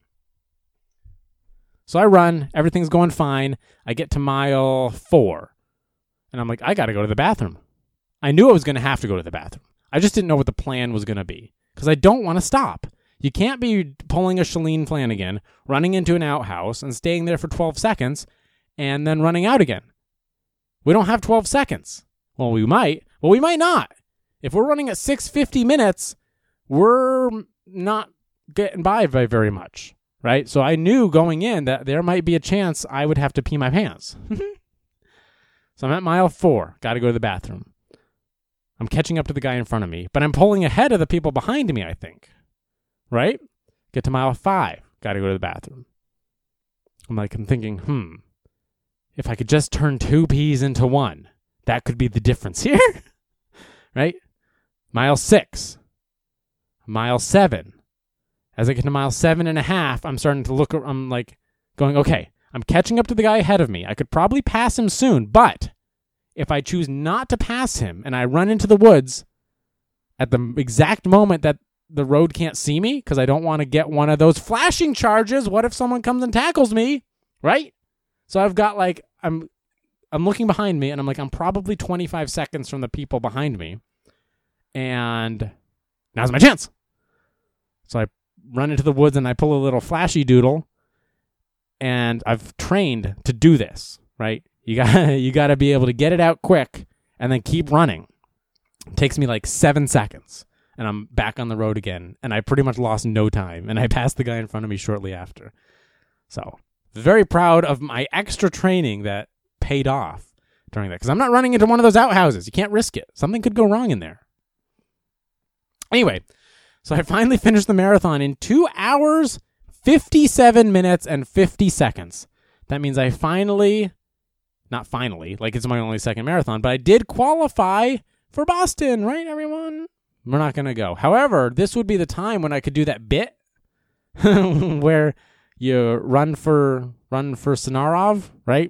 So I run. Everything's going fine. I get to mile four, and I'm like, I got to go to the bathroom. I knew I was going to have to go to the bathroom. I just didn't know what the plan was going to be, because I don't want to stop. You can't be pulling a Shalene Flanagan, running into an outhouse, and staying there for twelve seconds, and then running out again. We don't have twelve seconds. Well, we might. Well, we might not. If we're running at six fifty minutes, we're not getting by by very much, right? So I knew going in that there might be a chance I would have to pee my pants. So I'm at mile four. Got to go to the bathroom. I'm catching up to the guy in front of me, but I'm pulling ahead of the people behind me, I think, right? Get to mile five. Got to go to the bathroom. I'm like, I'm thinking, hmm, if I could just turn two pees into one, that could be the difference here, right? Mile six. Mile seven. As I get to mile seven and a half, I'm starting to look, I'm like going, okay, I'm catching up to the guy ahead of me. I could probably pass him soon, but if I choose not to pass him and I run into the woods at the exact moment that the road can't see me because I don't want to get one of those flashing charges, what if someone comes and tackles me, right? So I've got like, I'm, I'm looking behind me and I'm like, I'm probably twenty-five seconds from the people behind me. And now's my chance. So I run into the woods and I pull a little flashy doodle, and I've trained to do this, right? You got you got to be able to get it out quick and then keep running. It takes me like seven seconds, and I'm back on the road again, and I pretty much lost no time, and I passed the guy in front of me shortly after. So very proud of my extra training that paid off during that, because I'm not running into one of those outhouses. You can't risk it. Something could go wrong in there. Anyway, so I finally finished the marathon in two hours, fifty-seven minutes, and fifty seconds. That means I finally, not finally, like it's my only second marathon, but I did qualify for Boston, right, everyone? We're not going to go. However, this would be the time when I could do that bit where you run for run for Sonarov, right?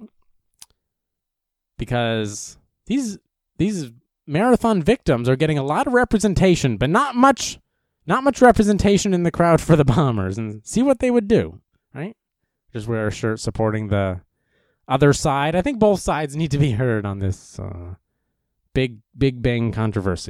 Because these these marathon victims are getting a lot of representation, but not much not much representation in the crowd for the Bombers. And see what they would do, right? Just wear a shirt supporting the other side. I think both sides need to be heard on this uh, big Big Bang controversy.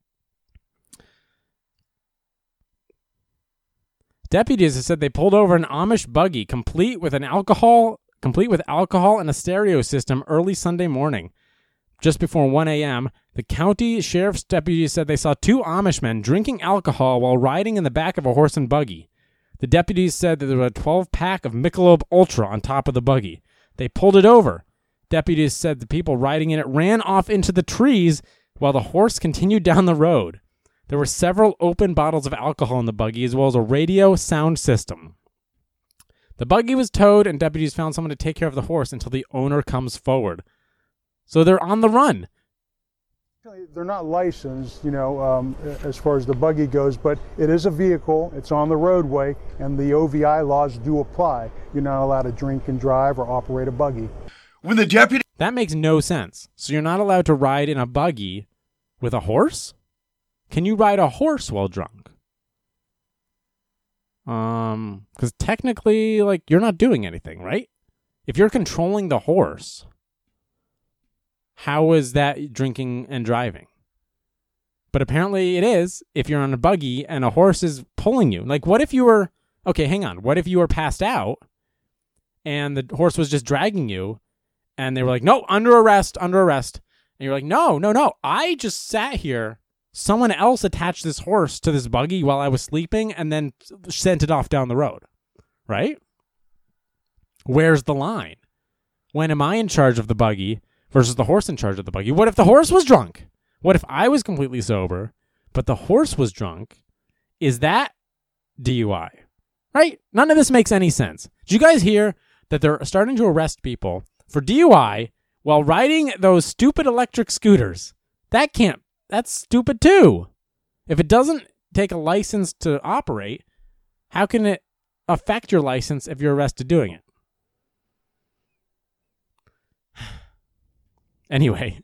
Deputies have said they pulled over an Amish buggy complete with an alcohol complete with alcohol and a stereo system early Sunday morning. Just before one a.m., the county sheriff's deputies said they saw two Amish men drinking alcohol while riding in the back of a horse and buggy. The deputies said that there was a twelve-pack of Michelob Ultra on top of the buggy. They pulled it over, Deputies said the people riding in it ran off into the trees while the horse continued down the road. There were several open bottles of alcohol in the buggy, as well as a radio sound system. The buggy was towed, and deputies found someone to take care of the horse until the owner comes forward. So they're on the run. They're not licensed, you know, um, as far as the buggy goes, but it is a vehicle. It's on the roadway, and the O V I laws do apply. You're not allowed to drink and drive or operate a buggy. When the deputy... That makes no sense. So you're not allowed to ride in a buggy with a horse? Can you ride a horse while drunk? Um, because technically, like, you're not doing anything, right? If you're controlling the horse, how is that drinking and driving? But apparently it is if you're on a buggy and a horse is pulling you. Like, what if you were... Okay, hang on. What if you were passed out and the horse was just dragging you and they were like, no, under arrest, under arrest. And you're like, no, no, no. I just sat here. Someone else attached this horse to this buggy while I was sleeping and then sent it off down the road. Right? Where's the line? When am I in charge of the buggy versus the horse in charge of the buggy? What if the horse was drunk? What if I was completely sober, but the horse was drunk? Is that D U I? Right? None of this makes any sense. Did you guys hear that they're starting to arrest people for D U I while riding those stupid electric scooters? That can't, that's stupid too. If it doesn't take a license to operate, how can it affect your license if you're arrested doing it? Anyway.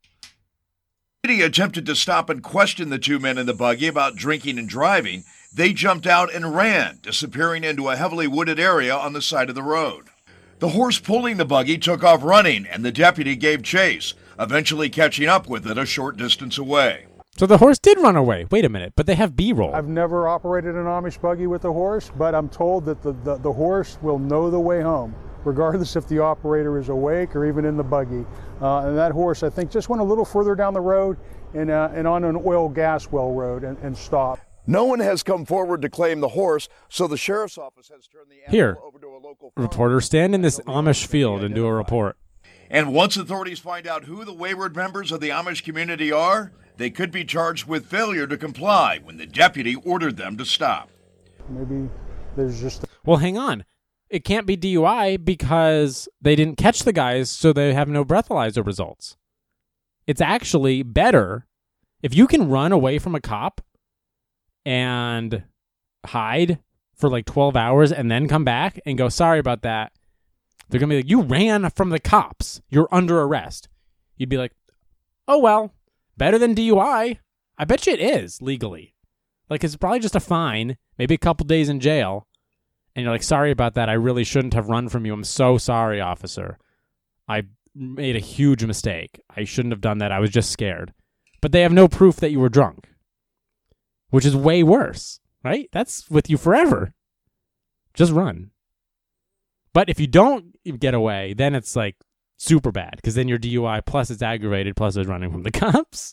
He attempted to stop and question the two men in the buggy about drinking and driving. They jumped out and ran, disappearing into a heavily wooded area on the side of the road. The horse pulling the buggy took off running, and the deputy gave chase, eventually catching up with it a short distance away. So the horse did run away. Wait a minute, but they have B-roll. I've never operated an Amish buggy with a horse, but I'm told that the, the, the horse will know the way home, regardless if the operator is awake or even in the buggy. Uh, and that horse, I think, just went a little further down the road and, uh, and on an oil gas well road and, and stopped. No one has come forward to claim the horse, so the sheriff's office has turned the Here, animal over to a local reporter, stand in this Amish field and do a report. And once authorities find out who the wayward members of the Amish community are, they could be charged with failure to comply when the deputy ordered them to stop. Maybe there's just... A- well, hang on. It can't be D U I because they didn't catch the guys, so they have no breathalyzer results. It's actually better if you can run away from a cop and hide for like twelve hours and then come back and go, sorry about that. They're going to be like, you ran from the cops. You're under arrest. You'd be like, oh, well, better than D U I. I bet you it is legally. Like, it's probably just a fine, maybe a couple days in jail. And you're like, sorry about that. I really shouldn't have run from you. I'm so sorry, officer. I made a huge mistake. I shouldn't have done that. I was just scared. But they have no proof that you were drunk, which is way worse, right? That's with you forever. Just run. But if you don't get away, then it's like super bad because then you're D U I, plus it's aggravated, plus it's running from the cops.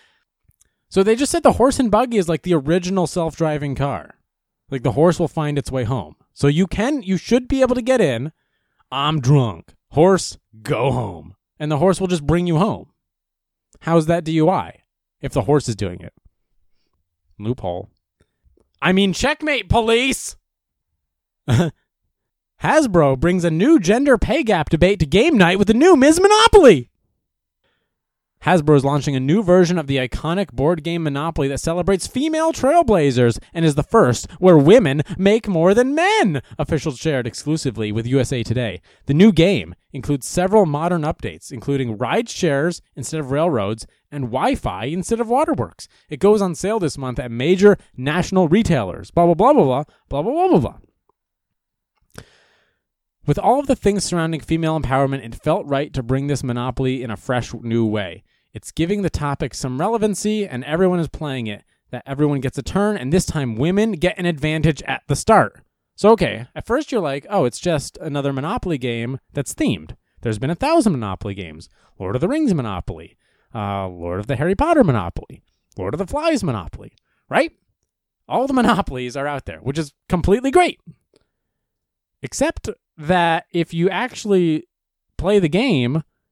So they just said the horse and buggy is like the original self-driving car. Like the horse will find its way home. So you can, you should be able to get in. I'm drunk. Horse, go home. And the horse will just bring you home. How's that D U I if the horse is doing it? Loophole. I mean, checkmate, police! Hasbro brings a new gender pay gap debate to game night with the new Miz Monopoly. Hasbro is launching a new version of the iconic board game Monopoly that celebrates female trailblazers and is the first where women make more than men, officials shared exclusively with U S A Today. The new game includes several modern updates, including ride shares instead of railroads and Wi-Fi instead of waterworks. It goes on sale this month at major national retailers. Blah, blah, blah, blah, blah, blah, blah, blah, blah, blah. With all of the things surrounding female empowerment, it felt right to bring this Monopoly in a fresh, new way. It's giving the topic some relevancy, and everyone is playing it, that everyone gets a turn, and this time women get an advantage at the start. So, okay, at first you're like, oh, it's just another Monopoly game that's themed. There's been a thousand Monopoly games. Lord of the Rings Monopoly. Uh, Lord of the Harry Potter Monopoly. Lord of the Flies Monopoly. Right? All the Monopolies are out there, which is completely great. Except that if you actually play the game,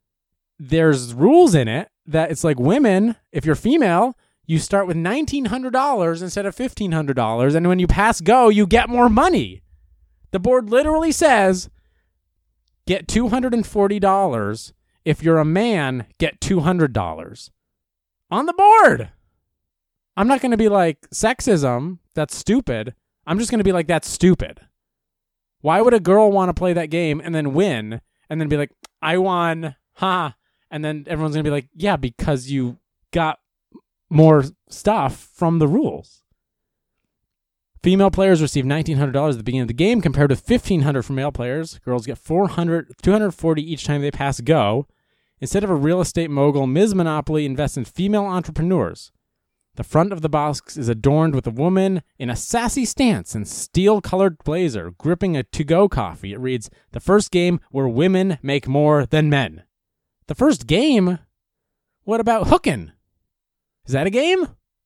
there's rules in it that it's like women, if you're female, you start with nineteen hundred dollars instead of fifteen hundred dollars. And when you pass go, you get more money. The board literally says, get two hundred forty dollars. If you're a man, get two hundred dollars. On the board. I'm not going to be like, sexism, that's stupid. I'm just going to be like, that's stupid. Why would a girl want to play that game and then win and then be like, I won, ha. And then everyone's going to be like, yeah, because you got more stuff from the rules. Female players receive nineteen hundred dollars at the beginning of the game compared with fifteen hundred dollars for male players. Girls get four hundred, two hundred forty dollars each time they pass go. Instead of a real estate mogul, Miz Monopoly invests in female entrepreneurs. The front of the box is adorned with a woman in a sassy stance and steel-colored blazer, gripping a to-go coffee. It reads, the first game where women make more than men. The first game? What about hooking? Is that a game?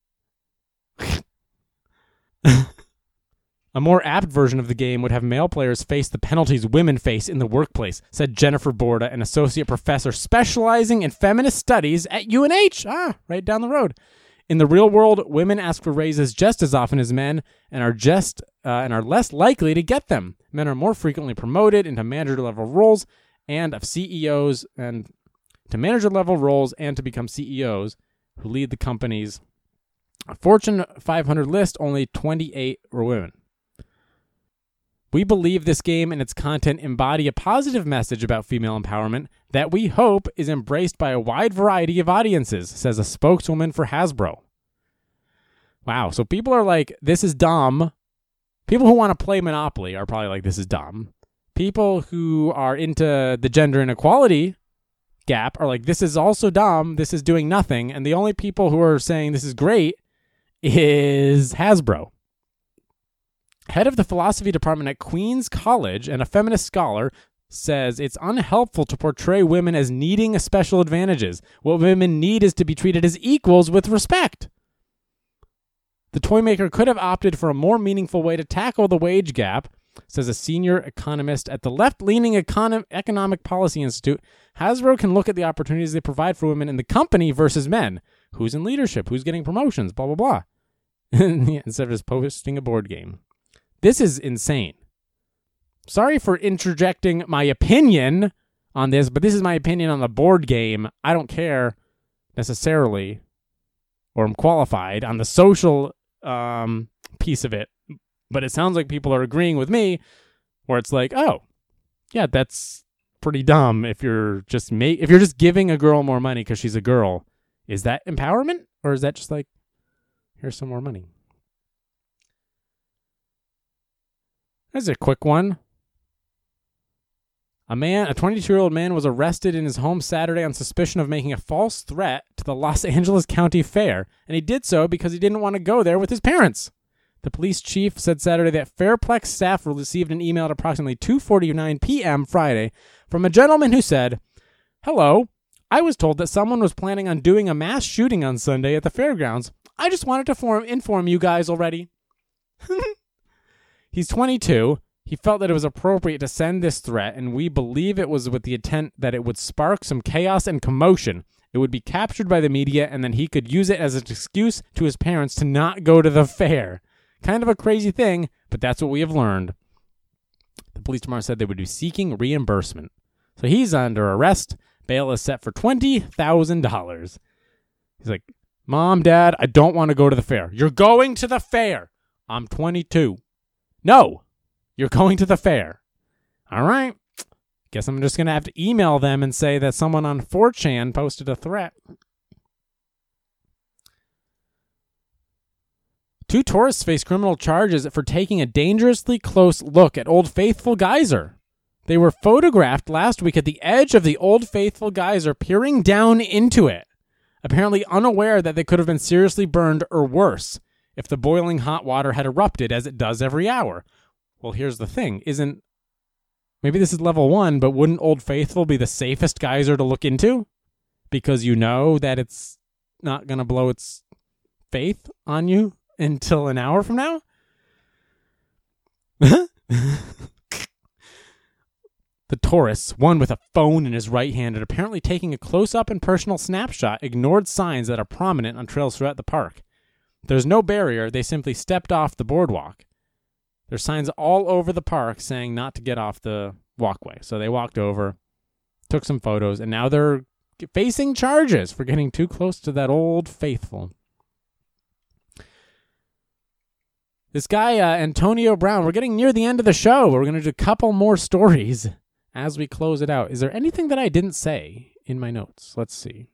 A more apt version of the game would have male players face the penalties women face in the workplace, said Jennifer Borda, an associate professor specializing in feminist studies at U N H. Ah, right down the road. In the real world, women ask for raises just as often as men and are just uh, and are less likely to get them. Men are more frequently promoted into manager level roles and of C E Os and to manager level roles and to become C E Os who lead the company's Fortune five hundred list. Only twenty-eight were women. We believe this game and its content embody a positive message about female empowerment that we hope is embraced by a wide variety of audiences, says a spokeswoman for Hasbro. Wow, so people are like, this is dumb. People who want to play Monopoly are probably like, this is dumb. People who are into the gender inequality gap are like, this is also dumb. This is doing nothing. And the only people who are saying this is great is Hasbro. Head of the philosophy department at Queens College and a feminist scholar says it's unhelpful to portray women as needing special advantages. What women need is to be treated as equals with respect. The toy maker could have opted for a more meaningful way to tackle the wage gap, says a senior economist at the left-leaning Econo- Economic Policy Institute. Hasbro can look at the opportunities they provide for women in the company versus men. Who's in leadership? Who's getting promotions? Blah, blah, blah. Instead of just posting a board game. This is insane. Sorry for interjecting my opinion on this, but this is my opinion on the board game. I don't care necessarily, or I'm qualified on the social um, piece of it, but it sounds like people are agreeing with me, where it's like, oh, yeah, that's pretty dumb. If you're just ma- if you're just giving a girl more money because she's a girl, is that empowerment, or is that just like, here's some more money? That's a quick one. A man, a twenty-two-year-old man was arrested in his home Saturday on suspicion of making a false threat to the Los Angeles County Fair, and he did so because he didn't want to go there with his parents. The police chief said Saturday that Fairplex staff received an email at approximately two forty-nine p.m. Friday from a gentleman who said, "Hello, I was told that someone was planning on doing a mass shooting on Sunday at the fairgrounds. I just wanted to form, inform you guys already." He's twenty-two. He felt that it was appropriate to send this threat, and we believe it was with the intent that it would spark some chaos and commotion. It would be captured by the media, and then he could use it as an excuse to his parents to not go to the fair. Kind of a crazy thing, but that's what we have learned. The police tomorrow said they would be seeking reimbursement. So he's under arrest. Bail is set for twenty thousand dollars. He's like, Mom, Dad, I don't want to go to the fair. You're going to the fair. I'm twenty-two. No, you're going to the fair. All right. Guess I'm just going to have to email them and say that someone on four chan posted a threat. Two tourists face criminal charges for taking a dangerously close look at Old Faithful Geyser. They were photographed last week at the edge of the Old Faithful Geyser, peering down into it, apparently unaware that they could have been seriously burned or worse if the boiling hot water had erupted as it does every hour. Well, here's the thing. Isn't, maybe this is level one, but wouldn't Old Faithful be the safest geyser to look into? Because you know that it's not going to blow its faith on you until an hour from now? The tourists, one with a phone in his right hand and apparently taking a close-up and personal snapshot, ignored signs that are prominent on trails throughout the park. There's no barrier. They simply stepped off the boardwalk. There's signs all over the park saying not to get off the walkway. So they walked over, took some photos, and now they're facing charges for getting too close to that old faithful. This guy, uh, Antonio Brown, we're getting near the end of the show. We're going to do a couple more stories as we close it out. Is there anything that I didn't say in my notes? Let's see.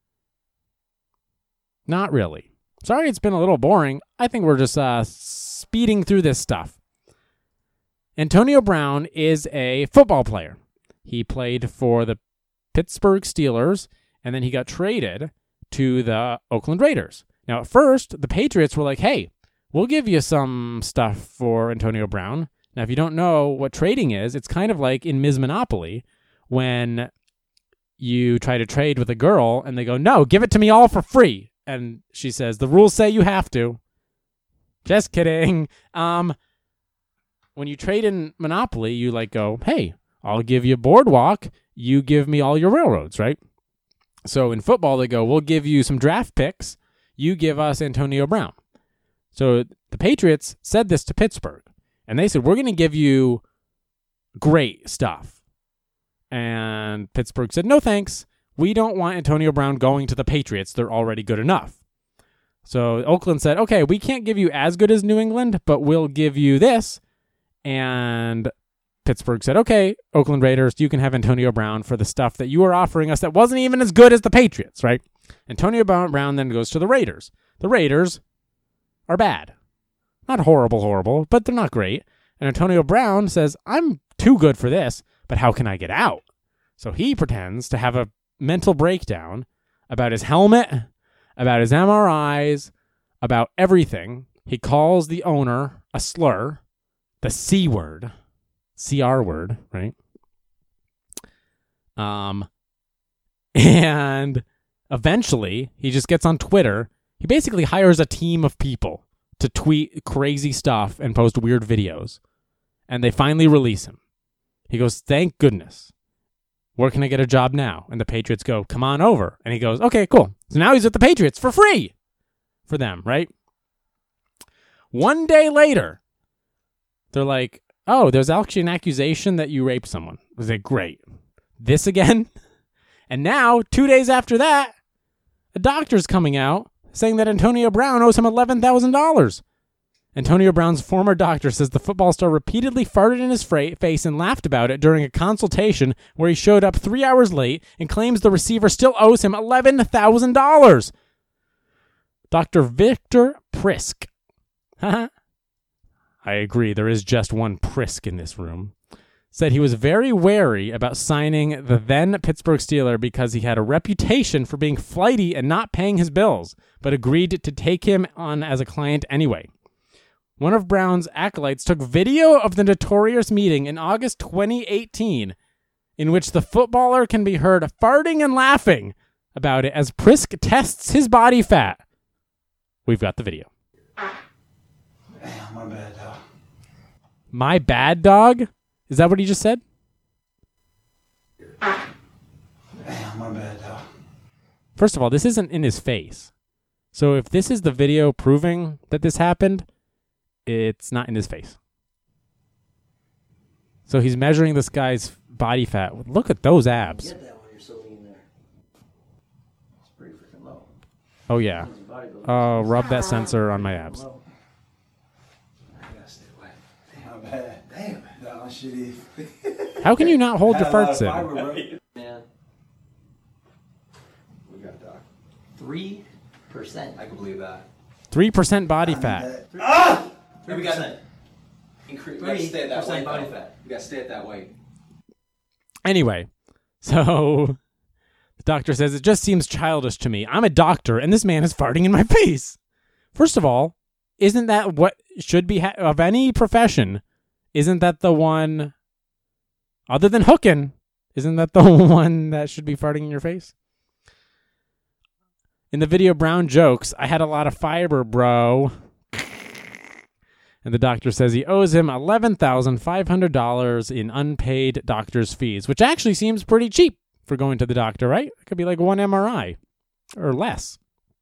Not really. Sorry it's been a little boring. I think we're just uh, speeding through this stuff. Antonio Brown is a football player. He played for the Pittsburgh Steelers, and then he got traded to the Oakland Raiders. Now, at first, the Patriots were like, hey, we'll give you some stuff for Antonio Brown. Now, if you don't know what trading is, it's kind of like in Miz Monopoly when you try to trade with a girl and they go, no, give it to me all for free. And she says, the rules say you have to. Just kidding. Um, when you trade in Monopoly, you like go, hey, I'll give you Boardwalk. You give me all your railroads, right? So in football, they go, we'll give you some draft picks. You give us Antonio Brown. So the Patriots said this to Pittsburgh, and they said, we're going to give you great stuff. And Pittsburgh said, no thanks. We don't want Antonio Brown going to the Patriots. They're already good enough. So Oakland said, okay, we can't give you as good as New England, but we'll give you this. And Pittsburgh said, okay, Oakland Raiders, you can have Antonio Brown for the stuff that you are offering us that wasn't even as good as the Patriots, right? Antonio Brown then goes to the Raiders. The Raiders are bad. Not horrible, horrible, but they're not great. And Antonio Brown says, I'm too good for this, but how can I get out? So he pretends to have a mental breakdown about his helmet, about his M R Is, about everything. He calls the owner a slur, the C word, C R word, right? Um, and eventually he just gets on Twitter. He basically hires a team of people to tweet crazy stuff and post weird videos. And they finally release him. He goes, thank goodness. Where can I get a job now? And the Patriots go, come on over. And he goes, okay, cool. So now he's with the Patriots for free for them, right? One day later, they're like, oh, there's actually an accusation that you raped someone. I was like, great. This again? And now, two days after that, a doctor's coming out saying that Antonio Brown owes him eleven thousand dollars. Antonio Brown's former doctor says the football star repeatedly farted in his fra- face and laughed about it during a consultation where he showed up three hours late and claims the receiver still owes him eleven thousand dollars. Doctor Victor Prisk. I agree, there is just one Prisk in this room. Said he was very wary about signing the then Pittsburgh Steeler because he had a reputation for being flighty and not paying his bills, but agreed to take him on as a client anyway. One of Brown's acolytes took video of the notorious meeting in August twenty eighteen, in which the footballer can be heard farting and laughing about it as Prisk tests his body fat. We've got the video. Damn, my bad, dog. My bad dog? Is that what he just said? Damn, my bad, dog. First of all, this isn't in his face. So if this is the video proving that this happened, it's not in his face. So he's measuring this guy's body fat. Look at those abs. You get that when you're so lean there. It's pretty freaking low. Oh, yeah. Oh, rub that sensor on my abs. I gotta stay away. Damn, my bad. Damn, that was shitty. How can you not hold your farts in? Man. We got Doc. Three percent. I can believe that. three percent body fat. Ah! Three percent. Increase. Three Stay at that percent weight. body though. fat. You gotta stay at that weight. Anyway, so the doctor says, it just seems childish to me. I'm a doctor, and this man is farting in my face. First of all, isn't that what should be, ha- of any profession, isn't that the one, other than hooking, isn't that the one that should be farting in your face? In the video, Brown jokes, I had a lot of fiber, bro. And the doctor says he owes him eleven thousand five hundred dollars in unpaid doctor's fees, which actually seems pretty cheap for going to the doctor, right? It could be like one M R I or less.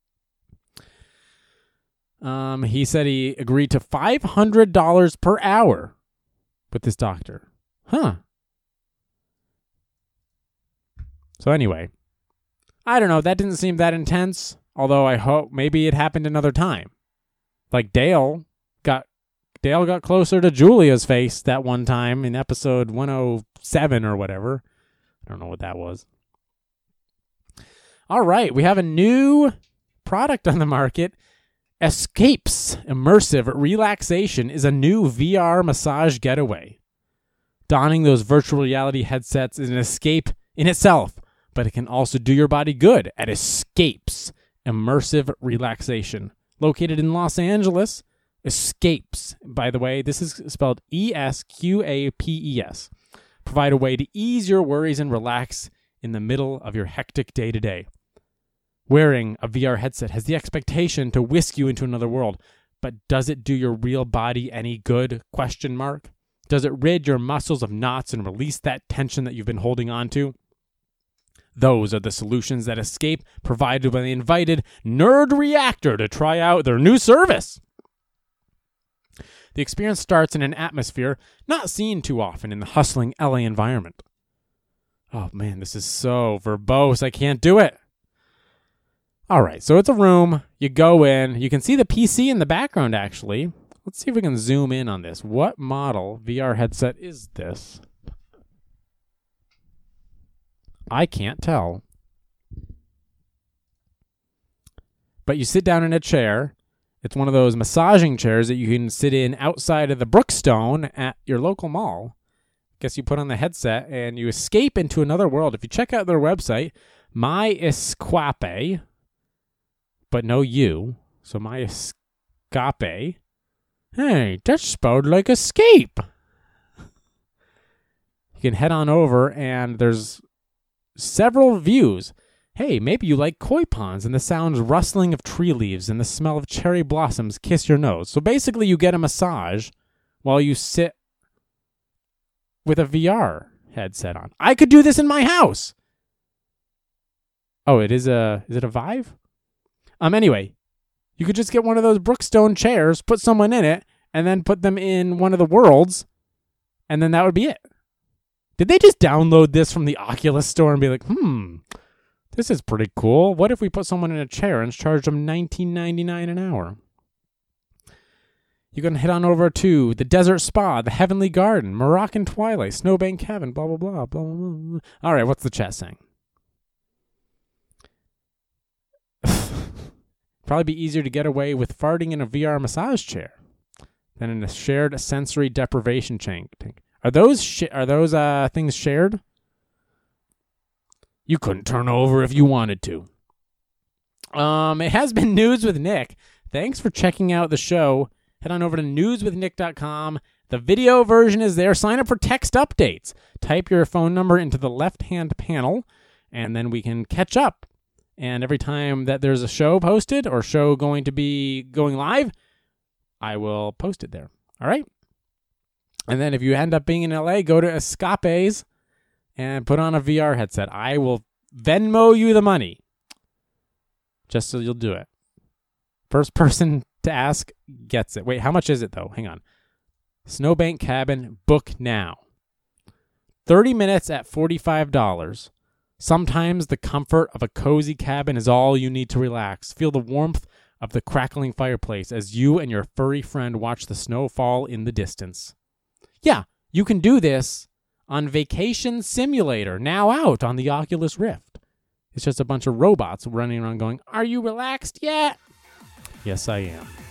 Um, he said he agreed to five hundred dollars per hour with this doctor. Huh. So anyway, I don't know. That didn't seem that intense, although I hope maybe it happened another time. Like Dale got Dale got closer to Julia's face that one time in episode one oh seven or whatever. I don't know what that was. All right, we have a new product on the market. Escapes Immersive Relaxation is a new V R massage getaway. Donning those virtual reality headsets is an escape in itself, but it can also do your body good at Escapes Immersive Relaxation. Located in Los Angeles, Escapes, by the way, this is spelled E S Q A P E S, provide a way to ease your worries and relax in the middle of your hectic day-to-day. Wearing a V R headset has the expectation to whisk you into another world, but does it do your real body any good? Question mark. Does it rid your muscles of knots and release that tension that you've been holding on to? Those are the solutions that Escape provided when they invited Nerd Reactor to try out their new service. The experience starts in an atmosphere not seen too often in the hustling L A environment. Oh man, this is so verbose. I can't do it. All right, so it's a room. You go in. You can see the P C in the background, actually. Let's see if we can zoom in on this. What model V R headset is this? I can't tell. But you sit down in a chair. It's one of those massaging chairs that you can sit in outside of the Brookstone at your local mall. Guess you put on the headset and you escape into another world. If you check out their website, My Escape, but no U, so My Escape. Hey, that's spelled like escape. You can head on over and there's several views. Hey, maybe you like koi ponds and the sounds rustling of tree leaves and the smell of cherry blossoms kiss your nose. So basically you get a massage while you sit with a V R headset on. I could do this in my house. Oh, it is a, is it a Vive? Um, anyway, you could just get one of those Brookstone chairs, put someone in it, and then put them in one of the worlds, and then that would be it. Did they just download this from the Oculus store and be like, hmm, this is pretty cool. What if we put someone in a chair and charge them nineteen ninety-nine an hour? You can head on over to the Desert Spa, the Heavenly Garden, Moroccan Twilight, Snowbank Cabin, blah, blah, blah, blah, blah, blah. All right, what's the chat saying? Probably be easier to get away with farting in a V R massage chair than in a shared sensory deprivation tank. Are those sh- are those uh, things shared? You couldn't turn over if you wanted to. Um, it has been News with Nick. Thanks for checking out the show. Head on over to news with nick dot com. The video version is there. Sign up for text updates. Type your phone number into the left-hand panel, and then we can catch up. And every time that there's a show posted or show going to be going live, I will post it there. All right? And then if you end up being in L A, go to Escapes and put on a V R headset. I will Venmo you the money just so you'll do it. First person to ask gets it. Wait, how much is it, though? Hang on. Snowbank Cabin, book now. thirty minutes at forty-five dollars. Sometimes the comfort of a cozy cabin is all you need to relax. Feel the warmth of the crackling fireplace as you and your furry friend watch the snow fall in the distance. Yeah, you can do this on Vacation Simulator, now out on the Oculus Rift. It's just a bunch of robots running around going, "Are you relaxed yet?" Yes, I am.